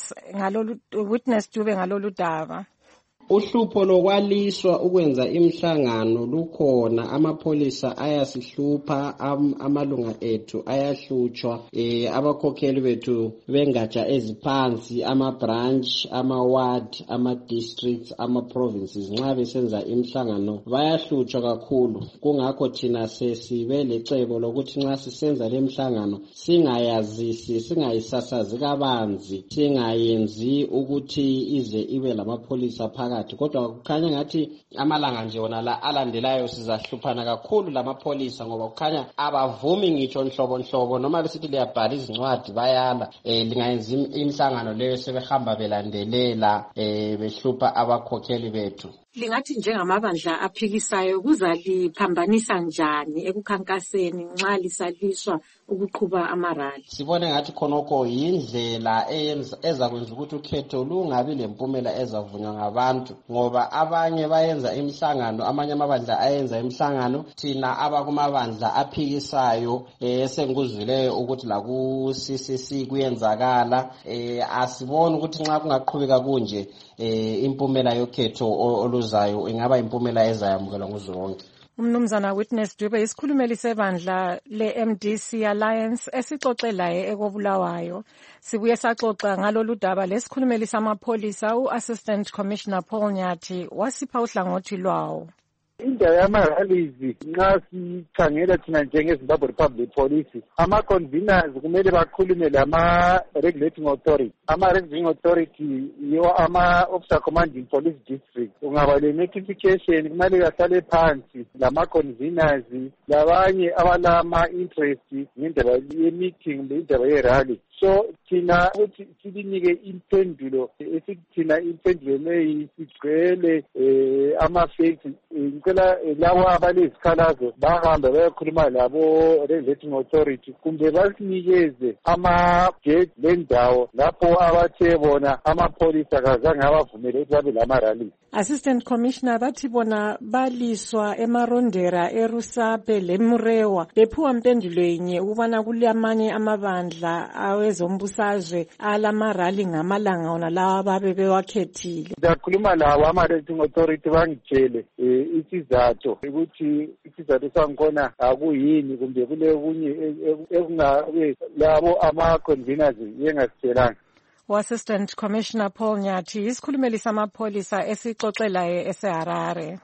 Witness Dube ngalolu daba. Uhlupho lokwaliswa ukwenza imihlangano lukhona, amapholisa ayasihlupha, amalunga ethu ayahlutshwa, abakhokheli bethu bengatsha eziphansi, ama-branch, ama-ward, ama-districts, ama-provinces nxa besenza imihlangano bayahlutshwa kakhulu. Kungakho thina sesibe lecebo lokuthi nxa sisenza le mihlangano singayazisi, singayisasazi kabanzi, singayenzi ukuthi ize ibe lamapholisa phakathi. Kodwa kukhanya ngathi amalanga nje wona la alandelayo sizahluphana kakhulu lamapholisa ngoba kukhanya abavumi ngitsho nhlobo noma besithi liyabhala izincwadi bayala. Lingayenza imihlangano leyo sebehamba belandelela behlupha abakhokheli bethu. Lingathi njengamabandla aphikisayo kuzaliphambanisa njani ekukhankaseni nxa lisaliswa ukuqhuba amarali? Sibone ngathi khonokho yindlela ezakwenza ukuthi ukhetho lungabi lempumela ezavunywa ngabantu, ngoba abanye bayenza imihlangano, amanye amabandla ayenza imihlangano. Thina abakumabandla aphikisayo esengikuzwileyo ukuthi la ku-CCC kuyenzakala, asiboni ukuthi nxa kungaqhubeka kunje impumela yokhetho oluzayo ingaba impumela ezayamukelwa nguzonke. Umnumzana Witness Dube isikhulumeli sebandla le-MDC Alliance esixoxe laye ekobulawayo. Sibuye saxoxa ngalolu daba lesikhulumeli samapholisa u-Assistant Commissioner Paul Nyathi wasipha uhlangothi lwawo. Indawo yamaralizi nxa sikhangela thina njengeZimbabwe Republic Police, ama-conveners kumele bakhulume lama-regulating authority. Ama-regulating authority yiwo ama-officer commanding police district. Ungaba le-notification kumele bahlale phansi lama-conveners labanye abalama-interest ngendaba ye-meeting kumbe indaba ye-rally. So thina ukuthi silinike impendulo esithina impendulo leyi sigcwele ama-facts. Ngicela labo abalezikhalazo bahambe bayokhuluma labo regulating authority kumbe basinikeze ama-gate lendawo lapho abathe bona amapholisa kazange abavumele ukuthi babe lamarali. Assistant Commissioner bathi bona baliswa emarondera eRusape leMurewa bephuwa impendulo yenye ukubana kulamanye amabandla awezombusazwe alamarali ngamalanga ona lawa babe bewakhethile. Ngiyakhuluma lawo ama-rating authority bangitshele isizathu ukuthi isizathu sangikhona akuyini kumbe kule kunye ekungabe labo ama-conveners yengasitshelanga. Assistant Commissioner Paul Nyathi isikhulumeli samapholisa esixoxelayo eseHarare.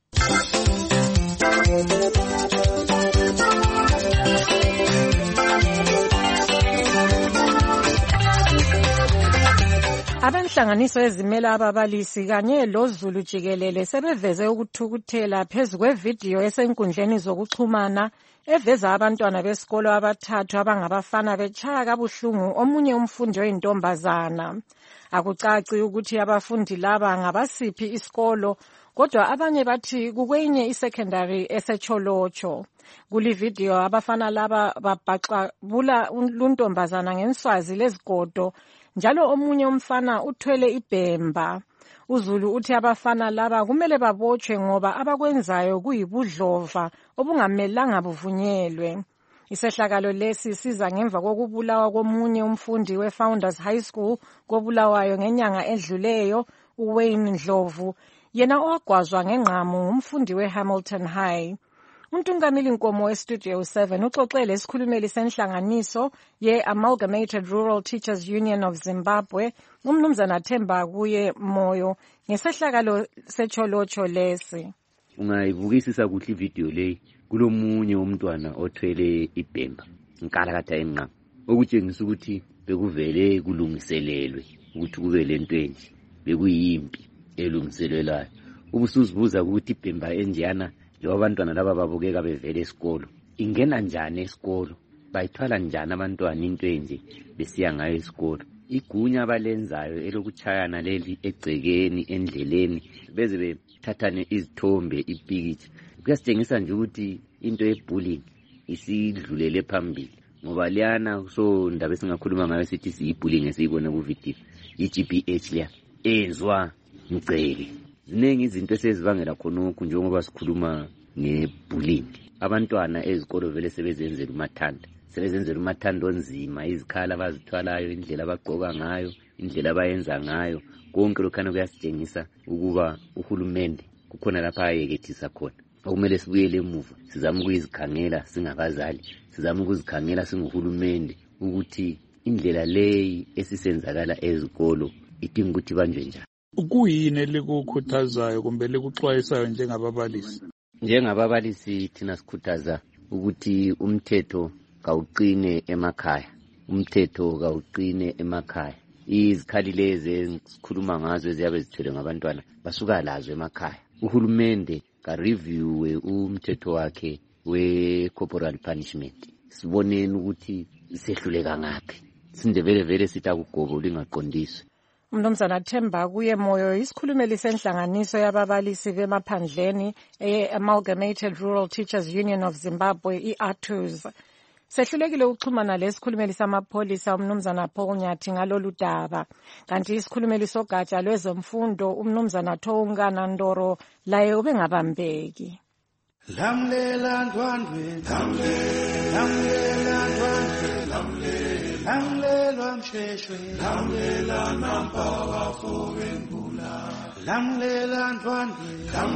Abenhlanganiso ezimela ababalisi kanye loZulu jikelele sebeveze ukuthukuthela phezu kwevidiyo esenkundleni zokuxhumana eveza abantwana besikolo abathathu abangabafana betshaya kabuhlungu omunye umfundi oyintombazana. Akucaci ukuthi abafundi laba ngabasiphi isikolo, kodwa abanye bathi kukwenye isecondary eseCholocho. Kuli video abafana laba babhaxabula luntombazana ngenswazi lezigodo, njalo omunye umfana uthwele ibhemba. uZulu uthi abafana laba kumele babotshwe ngoba abakwenzayo kuyibudlova obungamelanga buvunyelwe. Isehlakalo lesi siza ngemva kokubulawa komunye umfundi weFounders High School kobulawayo ngenyanga edluleyo uWayne Ndlovu, yena owagwazwa ngengqamu umfundi weHamilton High. Untungamili Nkomo weStudio 7 uxoxele isikhulumeli senhlanganiso ye-Amalgamated Rural Teachers Union of Zimbabwe, umnumzana Themba kuye Moyo, ngesehlakalo seCholocho lesi. Ungayibukisisa kuhle ivideo leyi, kulomunye umntwana othwele ibhemba nkalakatha enqama, okutshengisa ukuthi bekuvele kulungiselelwe ukuthi kube lento enje, bekuyimpi elungiselelwayo. Ubusuzibuza ukuthi ibhemba enjeyana njengoba abantwana laba babukeka bevele esikolo, ingena njani esikolo, bayithwala njani abantwana into enje besiya ngayo esikolo. Igunya abalenzayo elokutshayana leli egcekeni endleleni beze bethathane izithombe ipikitsha, kuyasitshengisa nje ukuthi into yebullying isidlulele phambili, ngoba liyana so ndaba esingakhuluma ngayo sithi siyibullying esiyibona kuvidiyo i-GBH leya ezwa ngceke. Ziningi izinto esezibangela khonokho njengoba sikhuluma ngebullying. Abantwana ezikolo vele sebezenzela umathanda, sebezenzela umathanda onzima, izikhala abazithwalayo, indlela abagqoka ngayo, indlela abayenza ngayo, konke lokhana kuyasitshengisa ukuba uhulumende kukhona lapha ayekethisa khona. Okumele sibuyele emuva, sizama ukuyizikhangela singabazali, sizama ukuzikhangela singuhulumende ukuthi indlela leyi esisenzakala ezikolo idinga ukuthi banjwe njani. Kuyini elikukhuthazayo kumbe likuxwayisayo njengababalisi? Njengababalisi thina sikhuthaza ukuthi umthetho kawuqine emakhaya, umthetho kawuqine emakhaya. Izikhali lezi esikhuluma ngazo eziyabe zithwele ngabantwana basuka lazo emakhaya. Uhulumende ka-reviewe umthetho wakhe we-corporal punishment, siboneni ukuthi sehluleka ngaphi, sindebele vele sithi akugobo lingaqondiswe. Umnumzana Themba kuye Moyo isikhulumeli senhlanganiso yababalisi bemaphandleni e-Amalgamated Rural Teachers Union of Zimbabwe, i-ATUZ. Sehlulekile ukuxhumana lesikhulumeli samapholisa umnumzana Paul Nyathi ngalolu daba, kanti isikhulumeli sogatsha lwezemfundo umnumzana Thongana Ndoro laye ubengabambeki. Lamlela ndwandwe, lamlela ndwandwe, lamlela msheshwe, lamlela nampa wafowengula, lamlela ndwandwe,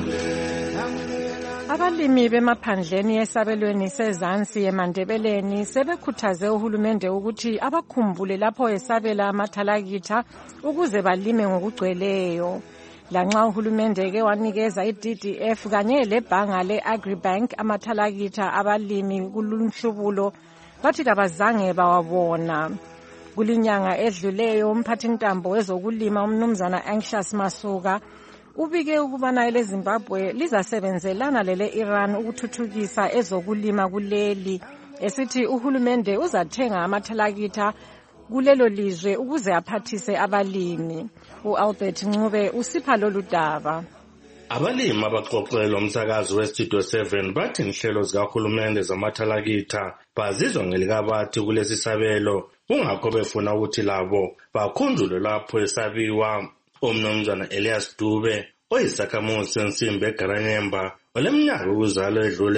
lamlela. Abalimi bemaphandleni esabelweni sezansi eMandebeleni sebekhuthaze uhulumende ukuthi abakhumbule lapho esabela amathalakitha ukuze balime ngokugcweleyo. Lanxa uhulumende ke wanikeza i-DDF kanye lebhanga le-Agribank amathalakitha abalimi kulunhlubulo, bathi kabazange bawabona. Kulinyanga edluleyo umphathintambo wezokulima umnumzana Anxious Masuka ubike ukubana eleZimbabwe lizasebenzelana lele-Iran ukuthuthukisa ezokulima kuleli, esithi uhulumende uzathenga amathalakitha kulelo lizwe ukuze aphathise abalimi. U-Albert Ncube usipha lolu daba. Abalimi abaxoxelwa umsakazi weStudio 7 bathi inhlelo zikahulumende zamathalakitha bazizwa ngelikabathi kulesi sabelo, kungakho befuna ukuthi labo bakhunjulwe lapho esabiwa. Umnumzana Elias Dube oyisakhamuzi sensimbi eGaranyemba oleminyaka ukuzalwa edlule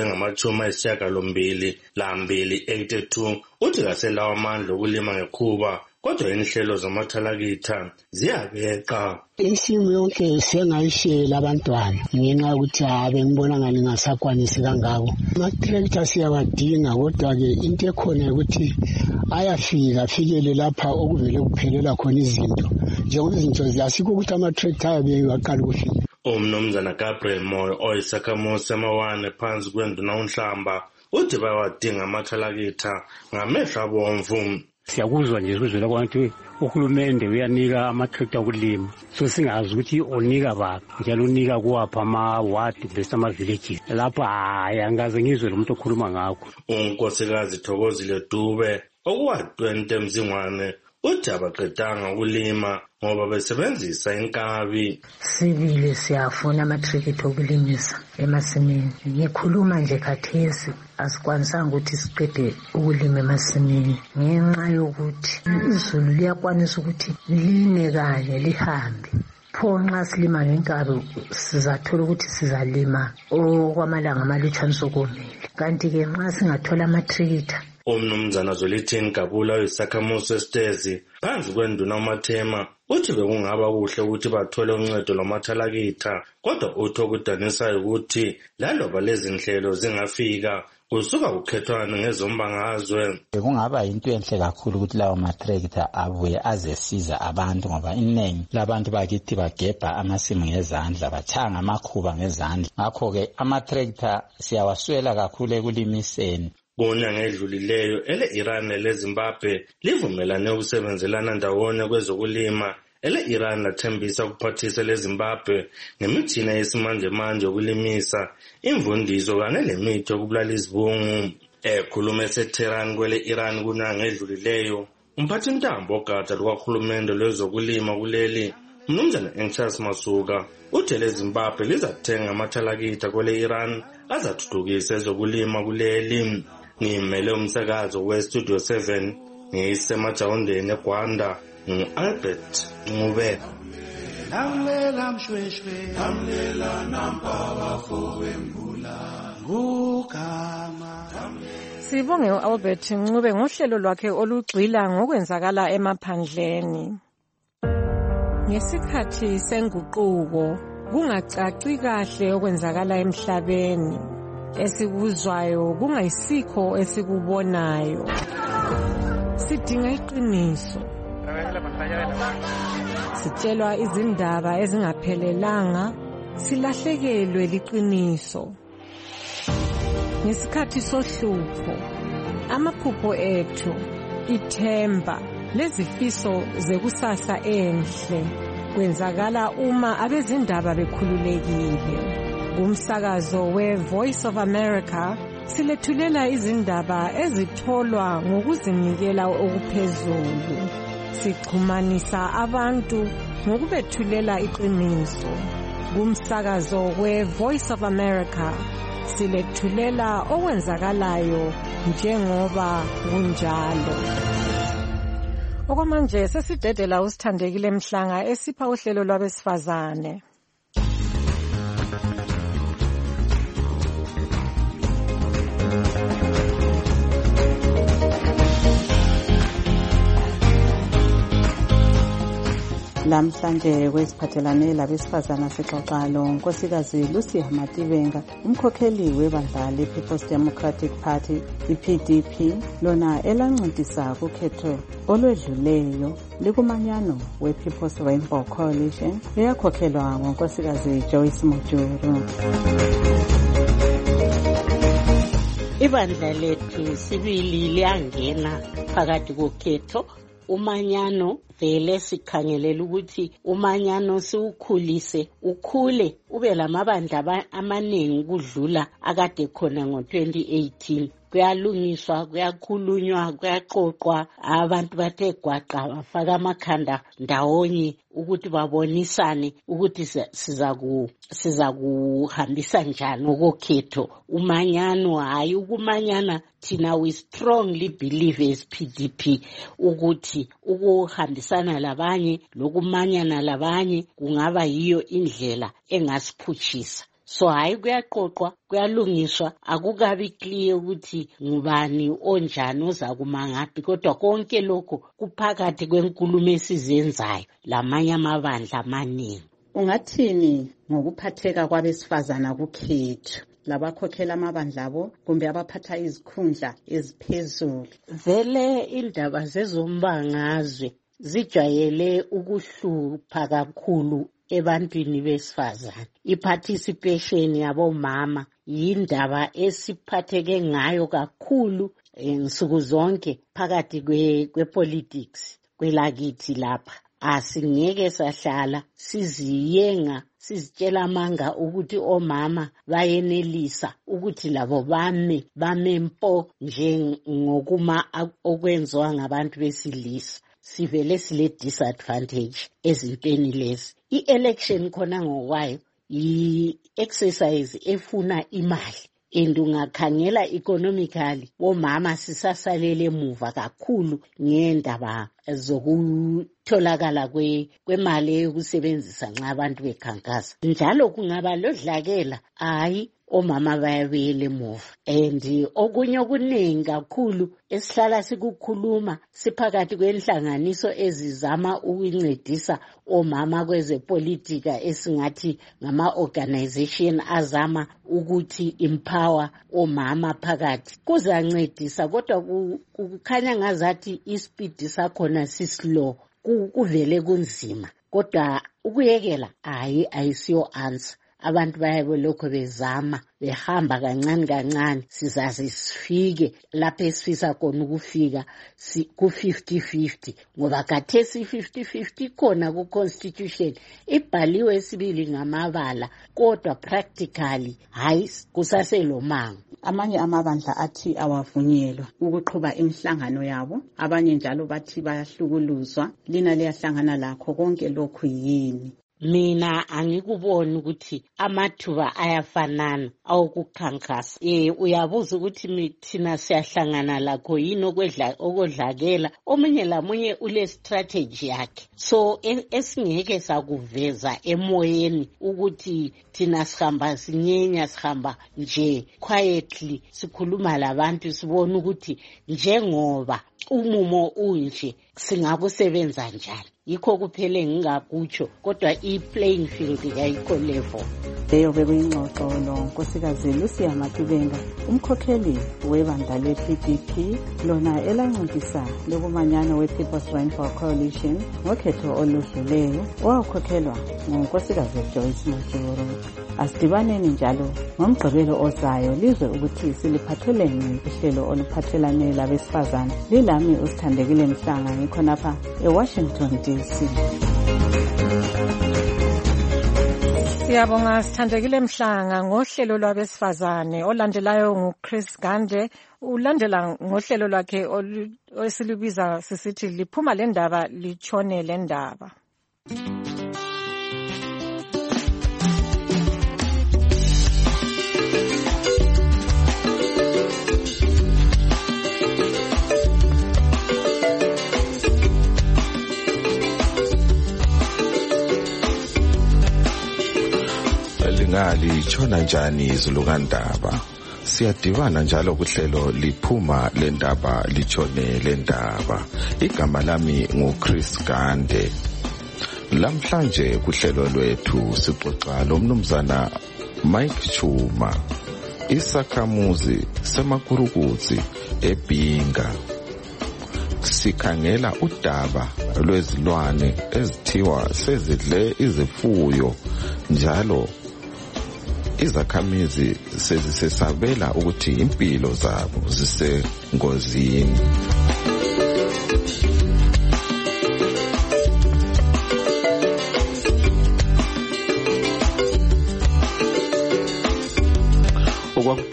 ngama-82 uthi kaselawo amandla okulima ngekhuba kodwa inhlelo zamathalakitha ziyabeqa. Insimo yonke sengayishela abantwana ngenxa yokuthi bengibona ngani ngasakwanisi kangako. Amathalakitha siyawadinga kodwa-ke into ekhona ukuthi ayafika afikele lapha okuvele kuphelela khona izinto njengoba izinto ziyasikho ukuthi amathalakitha ayabe waqala ukufika. Umnumzana Gabriel Moyo oyisakhamuzi semawane phansi kwenduna uNhlamba uthi bayawadinga amathalakitha ngamehlo abomvu. Siyakuzwa nje ukuzwela kwabantu uhulumende uyanika amatrekta okulima so singazi ukuthi onika baphi njalo unika kuwapha ama-ward bese ama-villages lapha angaze ngizwe lo muntu okhuluma ngakho. Unkosikazi Thokozile Dube okuwa-20 Mzingwane uthi abaqedanga ukulima ngoba besebenzisa inkabi. Sibili siyafuna amatrekta okulimisa emasimini. Ngikhuluma nje khathesi asikwanisanga ukuthi siqede ukulima emasimini ngenxa yokuthi izulu liyakwanisa ukuthi line kanye lihambe. Pho nxa silima ngenkabi sizathola ukuthi sizalima okwamalanga amalutshwane sokomile, kanti-ke nxa singathola amatrekta. Umnumzana Zwelithini Gabula oyisakhamuzi sesitezi phansi kwenduna uMathema uthi bekungaba kuhle ukuthi bathole uncedo lwamathalakitha kodwa uthi okudanisayo ukuthi laloba lezi nhlelo zingafika kusuka kukhethwana ngezombangazwe. Kungaba yinto enhle kakhulu ukuthi lawo matrekta abuye azesiza abantu ngoba iningi labantu bakithi bagebha amasimu ngezandla bathanga amakhuba ngezandla. Ngakho-ke amatrekta siyawaswela kakhulu ekulimiseni. Kunyanga edlulileyo ele-Iran nele-Zimbabwe livumelane ukusebenzelana ndawonye kwezokulima. Ele-Iran lathembisa ukuphathisa le-Zimbabwe ngemithini yesimanjemanje yokulimisa, imvundiso kanye lemithi yokubulala izibungu. Ekhuluma eseTehran kwele-Iran kunyanga edlulileyo, umphathintambo ogada lukahulumende lwezokulima kuleli Mnumzana Anxious Masuka uthi le-Zimbabwe lizathenga amathalakitha kwele-Iran azathuthukisa ezokulima kuleli. Ngimele umsakazo we-Studio 7 ngisemajawundeni eGwanda ngu-Albert Ncube. Lamlela mshweshwe lamlela nampaba fowembula ngugama. Sibonge u-Albert Ncube ngohlelo lwakhe olugxila ngokwenzakala emaphandleni. Ngesikhathi senguquko kungacaci kahle okwenzakala emhlabeni. Esikuzwayo kungayisikho esikubonayo. Sidinga iqiniso. Sitshelwa izindaba ezingaphelelanga, silahlekelwe liqiniso. Ngesikhathi sohlupho, amaphupho ethu, ithemba, lezifiso zekusasa enhle kwenzakala uma abezindaba bekhululekile. Umsakazo we-Voice of America silethulela izindaba ezitholwa ngokuzinikela okuphezulu. Sixhumanisa abantu ngokubethulela iqiniso. Umsakazo we-Voice of America silethulela okwenzakalayo njengoba kunjalo. Okwamanje sesidedela usithandekile Mhlanga esipha uhlelo lwabesifazane. Namhlanje kwesiphathelane labesifazana sixoxa lonkosikazi Lucy Mativenga, umkhokheli webandla le-People's Democratic Party i-PDP, lona elancintisa kukhetho olwedluleyo likumanyano we-People's Rainbow Coalition eyakhokhelwa ngonkosikazi Joyce Mujuru. Ibandla lethu sibili liyangena phakathi kokhetho. Umanyano vele sikhangelela ukuthi umanyano siwukhulise ukhule ube lamabandla amaningi kudlula akade khona ngo-2018. kuyalungiswa, kuyakhulunywa, kuyaxoxwa, abantu bathe gwaqa bafaka amakhanda ndawonye ukuthi babonisane ukuthi siza kuhambisa njani okokhetho. Umanyano hayi ukumanyana, thina we strongly believe as PDP ukuthi ukuhambisana labanye lokumanyana labanye kungaba yiyo indlela engasiphutshisa. So hayi kuyaqoqwa, kuyalungiswa, akukabi clear ukuthi ngubani onjani ozakuma ngaphi, kodwa konke lokho kuphakathi kwenkulumo esizenzayo lamanye amabandla amaningi. Ungathini ngokuphatheka kwabesifazana kukhetho labakhokhela amabandla abo kumbe abaphatha izikhundla eziphezulu? Vele indaba zezombangazwe zijwayele ukuhlupha kakhulu ebantwini besifazane. I-participation yabomama yindaba esiphatheke ngayo kakhulu nsuku zonke phakathi kwe-politics kwelakithi lapha. Asingeke sahlala siziyenga sizitshela amanga ukuthi omama bayenelisa ukuthi labo bame mpo njengokuma okwenziwa ngabantu besilisa. Sivele sile disadvantage ezintweni lezi. I-election khona ngokwayo yi-exercise efuna imali, and ungakhangela economically bomama sisasalele emuva kakhulu ngendaba zokutholakala kwemali yokusebenzisa nxa abantu bekhankasa. Njalo kungaba lodlakela, hayi omama bayabuyela emuva. And okunye okuningi kakhulu esihlala sikukhuluma siphakathi kwenhlanganiso ezizama ukuncedisa omama kwezepolitika esingathi ngama-organization azama ukuthi empower omama phakathi, kuzancedisa kodwa kukhanya ngazathi ispeed sakhona sislow, kuvele kunzima. Kodwa ukuyekela ayisiyo answer. Abantu bayabe lokho bezama behamba kancane kancane sizaze sifike lapho esifisa khona ukufika ku-50-50, ngoba khathesi 50-50 khona ku-constitution ibhaliwe sibili ngamabala, kodwa practically hayi kusaselomango. Amanye amabandla athi awavunyelwa ukuqhuba imihlangano yabo, abanye njalo bathi bayahlukuluzwa. Lina liyahlangana lakho konke lokhu yini? Mina angikuboni ukuthi amathuba ayafanana awokukhankasa. Uyabuza ukuthi thina siyahlangana lakho yini okodlakela, omunye lamunye ule strategy yakhe. So esingeke sakuveza emoyeni ukuthi thina sihamba sinyenya, sihamba nje quietly sikhuluma labantu sibona ukuthi njengoba umumo unje singakusebenza njani. Yikho kuphele ngingakutsho, kodwa i-playing field yayikho level. Leyo bekuyingxoxo nonkosikazi Lucia Matibenga, umkhokheli webandla le-PDP lona elancedisa lokumanyana we-People's Rainbow Coalition ngokhetho oludluleyo owawukhokhelwa ngunkosikazi Joyce Mujuru. Asidibaneni njalo ngomgqibelo ozayo lizwe ukuthi siliphatheleni uhlelo oluphathelane labesifazane. Lilami uSithandekile Mhlanga ngikhonapha eWashington DC. Siyabonga Sithandekile Mhlanga ngohlelo lwabesifazane. Olandelayo nguChris Gande, ulandela ngohlelo lwakhe esilibiza sisithi liphuma le ndaba litshone le ndaba. Litshona njani izulu kandaba? Siyadibana njalo kuhlelo liphuma le ndaba litshone le ndaba. Igama lami nguChris Gande. Lamhlanje kuhlelo lwethu sixoxa lomnumzana Mike Chuma, isakhamuzi semakurukutsi eBinga. Sikhangela udaba lwezilwane ezithiwa sezidle izifuyo, njalo izakhamizi sezisesabela ukuthi impilo zabo zisengozini.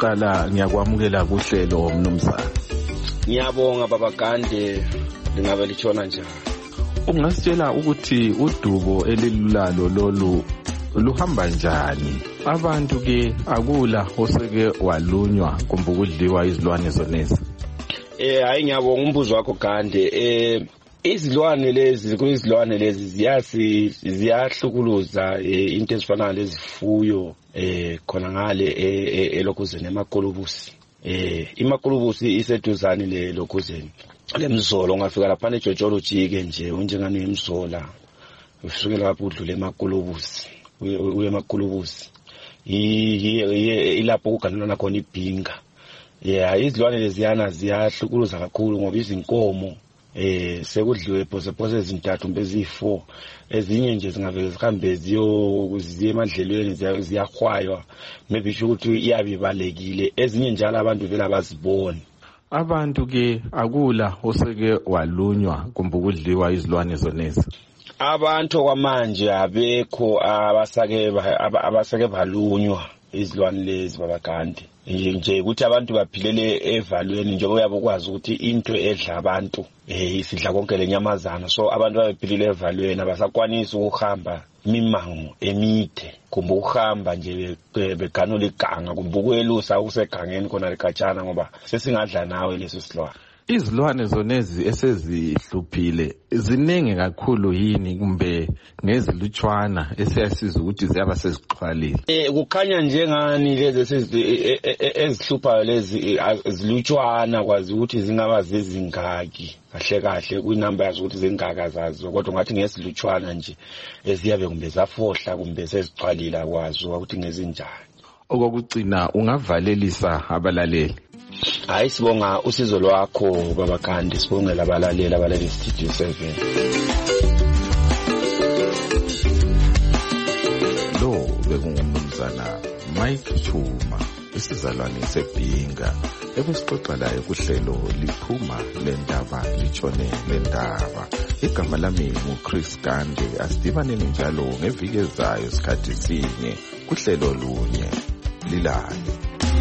Okokuqala ngiyakwamukela kuhlelo mnumzana. Ngiyabonga baba Gande, lingabe litshona njani? Ungasitshela ukuthi udubo elilulalo lolu luhamba njani? Abantu ke akula oseke walunywa kumbe ukudliwa izilwane zonezi. Hayi ngiyabonga umbuzo wakho Gande. Izilwane lezi kuyizilwane lezi ziyahlukuluza into ezifana lezifuyo khona ngale elokuzeni emakolobusi. Imakolobusi iseduzane lelokuzeni. Lemzolo ungafika lapha eJojolo ujike nje unjengani emzola. Usukela lapho udlule emakolobusi. Uye emakolobusi. Ilapho kuganelana khona ibhinga. Izilwane leziyana ziyahlukuluza kakhulu ngoba izinkomo sekudliwe phose ezintathu beziyi4 ezinye nje zingavele zihambe ziye emadlelweni ziyahwaywa maybe isho ukuthi iyabibalekile ezinye njalo abantu vele abaziboni. Abantu ke akula oseke walunywa kumbe ukudliwa izilwane zonezi. Abantu kwamanje abekho abasake balunywa izilwane lezi baba Gande. Nje ukuthi abantu baphilele evalweni njengoba uyabukwazi ukuthi into edla abantu isidla konke lenyamazana, so abantu baphilele evalweni abasakwanisi ukuhamba imimango emide kumbe ukuhamba nje beganula iganga kumbe ukwelusa usegangeni khona lekhatshana ngoba sesingadla nawe leso silwane. Izilwane zonezi esezihluphile ziningi kakhulu yini kumbe ngezilutshwana esiyasiza ukuthi ziyaba sezixhwalile? Kukhanya njengani lezi ezihluphayo lezi zilutshwana kwazi ukuthi zingaba zezingaki kahle kwinamba yazo ukuthi zingaka zazo kodwa ngathi ngezilutshwana nje eziyabe kumbe zafohla kumbe sezixhwalile kwazi ukuthi ngezinjani. Okugcina ungavalelisa abalaleli. Hayi sibonga usizo lwakho baba Gande, sibongela abalaleli abalale Studio 7. Lo bekungumnumzana Mike Chuma, isizalwane sebhinga ebesixoxa laye kuhlelo liphuma lendaba litshone lendaba. Igama lami nguChris Gande, asidibaneni njalo ngeviki ezayo sikhathi sinye kuhlelo lunye lilale.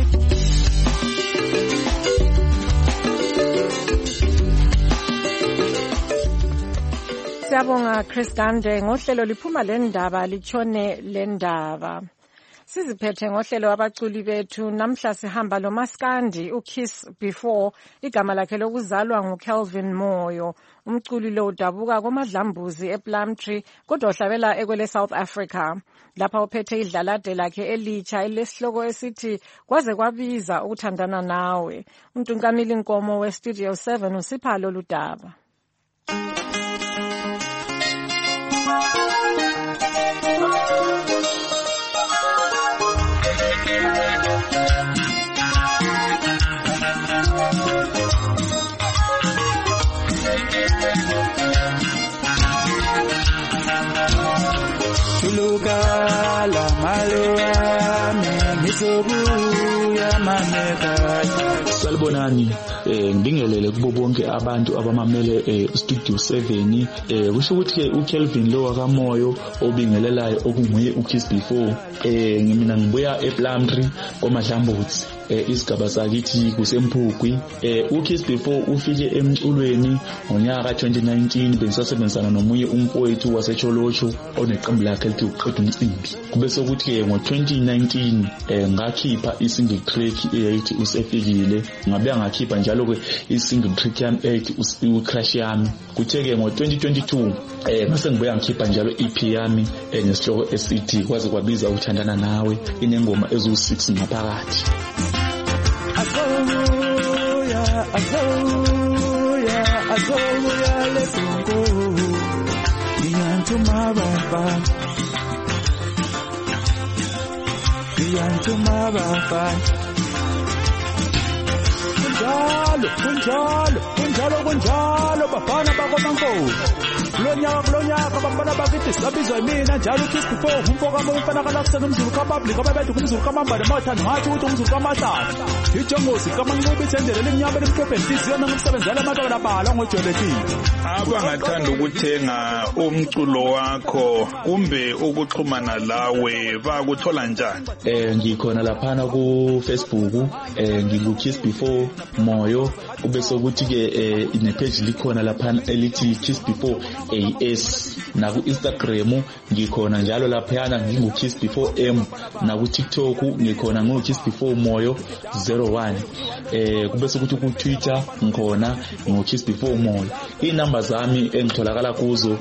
Siyabonga Chris Gande ngohlelo liphuma lendaba litshone lendaba. Siziphethe ngohlelo abaculi bethu namhla sihamba lo Maskandi uKiss Before, igama lakhe lokuzalwa nguKelvin Moyo. Umculi lo udabuka koMadlambuzi ePlumtree kodwa uhlabela ekwele South Africa. Lapha uphethe idlalade lakhe elitsha elesihloko esithi kwaze kwabiza ukuthandana nawe. Untunkamili Nkomo weStudio 7 usipha lolu daba. Tulukala malami ngizobuya maneka. Salibonani, ngibingelele kubo bonke abantu abamamele Studio 7. Kusho ukuthi uKelvin lo wakamoyo obingelelayo okunguye uKiss Before. Mina ngibuya ePlumtree koMadlambuzi. Isigaba sakithi kusemphugwi. uKiss Before ufike emculweni ngonyaka 2019 bengisasebenzisana nomunye umfowethu waseCholocho oneqembu lakhe lithi uqeda umcimbi. Kube sokuthi ngo2019 ngakhipha isingle track eyayithi usefikile. Ngabe ngakhipha njalo ke isingle track yami ethi uCrush yami. Kutheke ngo2022 ngase ngibuya ngikhipha njalo EP yami nesihloko esithi kwaze kwabiza ukuthandana nawe, inengoma ezu6 ngaphakathi. Azoya lesongo Iyantuma baba Kunjalo njalo kunjalo bafana bakomankosi kulo nyaka bafana bakithi sabizwa yimina njalo uKiss before umfoka umfana kalakusena umzulu kapublic ababethi umzulu kamambane mathanda ngathi ukuthi umzulu kamahlahla ijongozi kamanqubi ithendele lemnyama lemhlophe inhliziyo nangokusebenzela abantu abala ngojwayelekile abangathanda ukuthenga umculo wakho kumbe ukuxhumana lawe bakuthola njani? Ngikhona laphana ku Facebook nginguKiss before Moyo kube sokuthi ke inepage likhona laphana elithi Kiss before AS na ku Instagram ngikhona njalo laphana nginguKiss before M na ku TikTok ngikhona ngoKiss before Moyo 01 kube sokuthi ku Twitter ngikhona ngoKiss before Moyo. Inamba zami engitholakala kuzo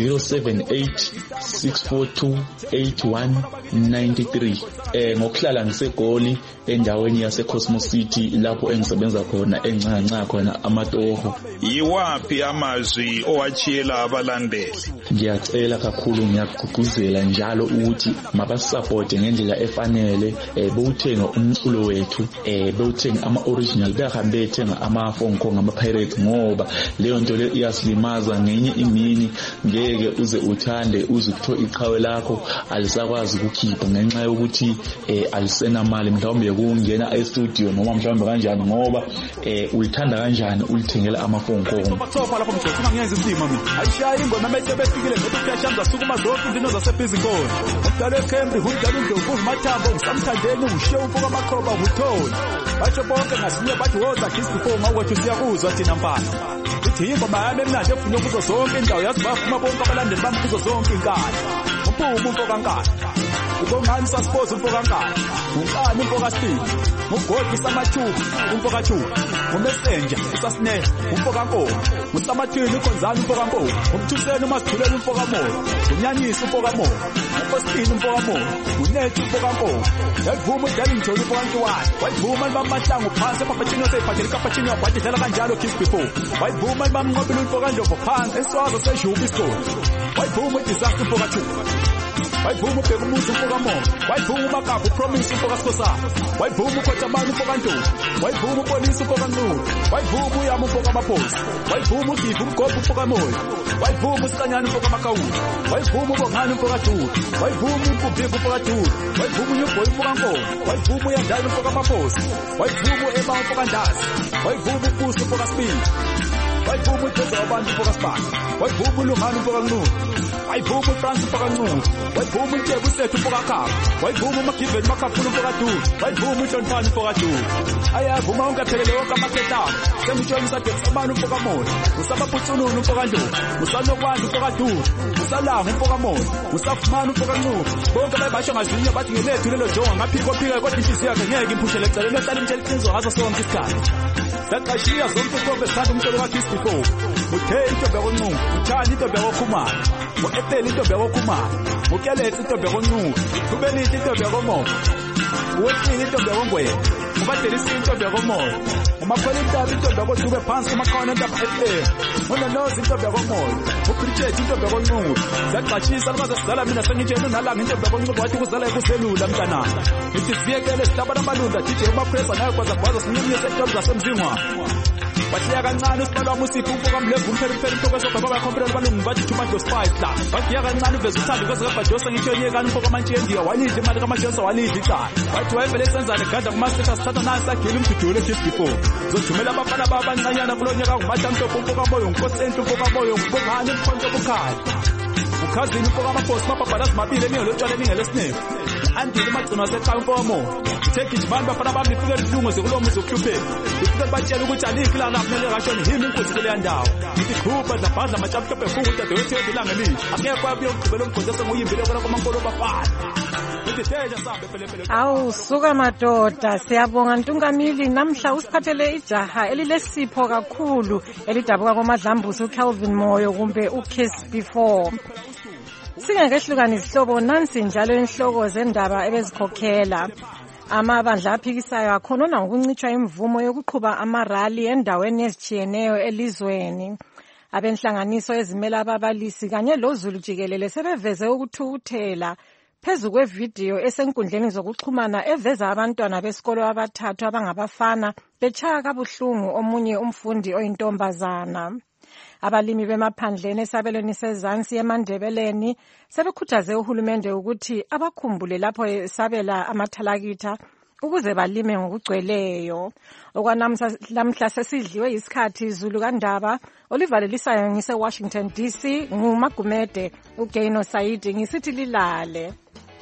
078-642-8193 ngokuhlala ngisegoli endaweni yase Cosmos City lapho engisebenza khona encanca khona amatoho. Yiwapi amazwi owachiyela abalandeli? Ngiyacela kakhulu ngiyagqugquzela njalo ukuthi mabasupport ngendlela efanele bewuthenga umculo wethu bewuthenga ama original behambe bethenga ama phone call ngama pirates ngoba leyo nto le iyasilimaza ngenye imini ngeke uze uthande uze ukutho iqhawe lakho alisakwazi ukukhipha ngenxa yokuthi alisena mali mhlawumbe kungena e-studio noma mhlawumbe kanjani ngoba ulithanda kanjani ulithengela ama phone call. Bathopa lapho mthothu ngiyenza isimo mina ayishaya ingoma manje befikile ngoba kuyashamba sukuma zonke into zasebhizi khona udala eCambridge udala uNdlovu uMathambo ngisamthandeni ushiye umfuka amakhoba uthoni batsho bonke ngasinye bathi woza Kiss before ngakwathi siyakuzwa thina mfana ithi ingoma yami emnandi efunye kuzo zonke indawo yazi bafuma bonke abalandeli bami kuzo zonke inkani uphuma umfoka kankani ubongani saspose umfoka kankani unkani umfoka Steve ngogodi samathuba umfoka thuba uMessenger usasine umfoka nkomo usamathini ukhonzana umfoka nkomo umthuseni umasithulela umfoka moyo unyanyisa umfoka moyo uFostini umfoka moyo unethi umfoka nkomo yavuma uDarlington umfoka nkiwani wayivuma bamahlangu phansi emaphatshini oseyiphathela ikaphatshini yabhathi dlala kanjalo Kiss before wayivuma bamnqobela umfoka njovo phansi eswazo sejuba isikole wayivuma disaster umfoka thuba wayivuma ubheka umuzi umfoka moyo wayivuma uMakabu uPromise umfoka Sikhosana wayivuma uKhotamani umfoka Ntombi wayivuma uPolisi umfoka Nqulu wayivuma uYama umfoka Maphosi wayivuma uGivu umgobho umfoka Moyo wayivuma uSikanyana umfoka Makawuli wayivuma uBongani umfoka Dulu wayivuma uMpubivu umfoka Dulu wayivuma uNyuboy umfoka Nkomo wayivuma uYandani umfoka Maphosi wayivuma uEma umfoka Ndazi wayivuma uBusi umfoka Sibili wayivuma uJoza wabantu umfoka Sibani wayivuma uLungani umfoka Nqulu wayivuma uFrance umfoka Nqulu wayivuma uNtshebe uSethu umfoka Khaba wayivuma uMagiveni Makhaphula umfoka Dulu wayivuma uNhloniphansi umfoka Dulu ayavuma ungaphelele wonke amaketanga sengitshonisa Dexamani umfoka Moyo usabaphuthununu umfoka Ndlovu usanokwanda umfoka Dulu usalanga umfoka Moyo usafumana umfoka Nqulu bonke bayibasho ngazinye bathi ngelethu lelo jonga ngaphiko phika kodwa inhliziyo yakhe ngeke imphushele eceleni ehlala imtshela iqiniso ngaso sonke isikhathi daqashiya zonke intombi esithanda umculo kaKiss before uthe intombi yakoNqulu uthanda intombi yakoKhumalo ngo-Ethel intombi yakoKhumalo ngoKeletsi intombi yakoNqulu kubelithi intombi yakoMoyo uwesini intombi yakongwenya ubadelisi intombi yakoMoyo umakhona intombi intombi yakoDube phansi kumakhona intaba FM unonozi intombi yakoMoyo uBridget intombi yakoNqulu zaqashisa lukaze sidala mina sengitshela unalanga intombi yakoNqulu wathi kuzala ekuselula mntanami ithi ziyekele sihlabana amalunda DJ umapresa nayo kwazagwaza sinyumnyise intombi zasemzingwane bathiya kancane usibalo wami usipho umfoka mlevu umpheripheri umfoka esobhaba bakhompyutha balungu bathi tomato spice la bathiya kancane uveza uthando kwaze kabhajosa ngitshonyekani umfoka amantshendiya walidla imali kamajosa walidla icala wathi wayevele esenzane gada kumaseta sithatha nayo sagila umdudulo Kiss before zojumela abafana babancanyana kulo nyaka ngumatamtopo umfoka Moyo ngukosenti umfoka Moyo ngubongani umfonto bukhali ukhazini umfoka Maphosi mabhabhalazi mabili emiyolo etshwaleni ngelesinefu andile magcino wasekhaya umfoka Moyo take ijimani bafana bami ifike lihlungu zekulo muzi okuhlupheni ifike batshela ukuthi alikho la kumele ngashoni yimi inkosi kuleya ndawo ithi khupha zabhadla amachaphlophe efunga udadewethu ilanga elihle angeke kwabuye ukugqibela umgodi esenguyimbile kona komankolo bafana Awu suka madoda siyabonga Ntungamili namhla usiphathele ijaha elilesipho kakhulu elidabuka komadlambusi uCalvin Moyo kumbe uKiss before singakehlukanisa isihlobo nansi njalo inhloko zendaba ebezikhokhela amabandla aphikisayo akhonona ngokuncitshwa imvumo yokuqhuba amarali endaweni ezitshiyeneyo elizweni abenhlanganiso ezimela ababalisi kanye lozulu jikelele sebeveze ukuthukuthela phezu kwevidiyo esenkundleni zokuxhumana eveza abantwana besikolo abathathu abangabafana betshaya kabuhlungu omunye umfundi oyintombazana. Abalimi bemaphandleni esabelweni sezansi eMandebeleni sebekhuthaze uhulumende ukuthi abakhumbule lapho esabela amathalakitha ukuze balime ngokugcweleyo. Okwanamhla sesidliwe isikhathi izulu kandaba olivalelisayo ngise-Washington DC nguMagumede uGaino Saidi ngisithi lilale.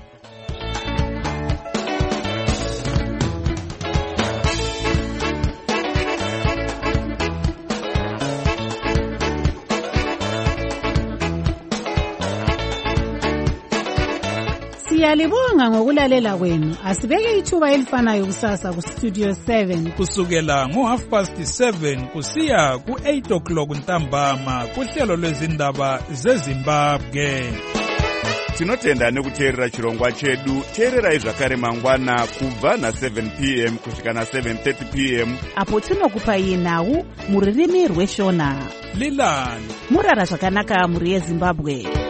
Siyalibonga ngokulalela kwenu. Asibeke ithuba elifanayo kusasa ku Studio 7 kusukela ngo7:30 kusiya ku8:00 ntambama kuhlelo lwezindaba zeZimbabwe. Tinotenda nekuteerera chirongwa chedu. Teererai zvakare mangwana kubva na7 p.m. kusvika na7:30 p.m. apo tinokupai nhau muririmi rweshona. Lilani murara zvakanaka muri yeZimbabwe.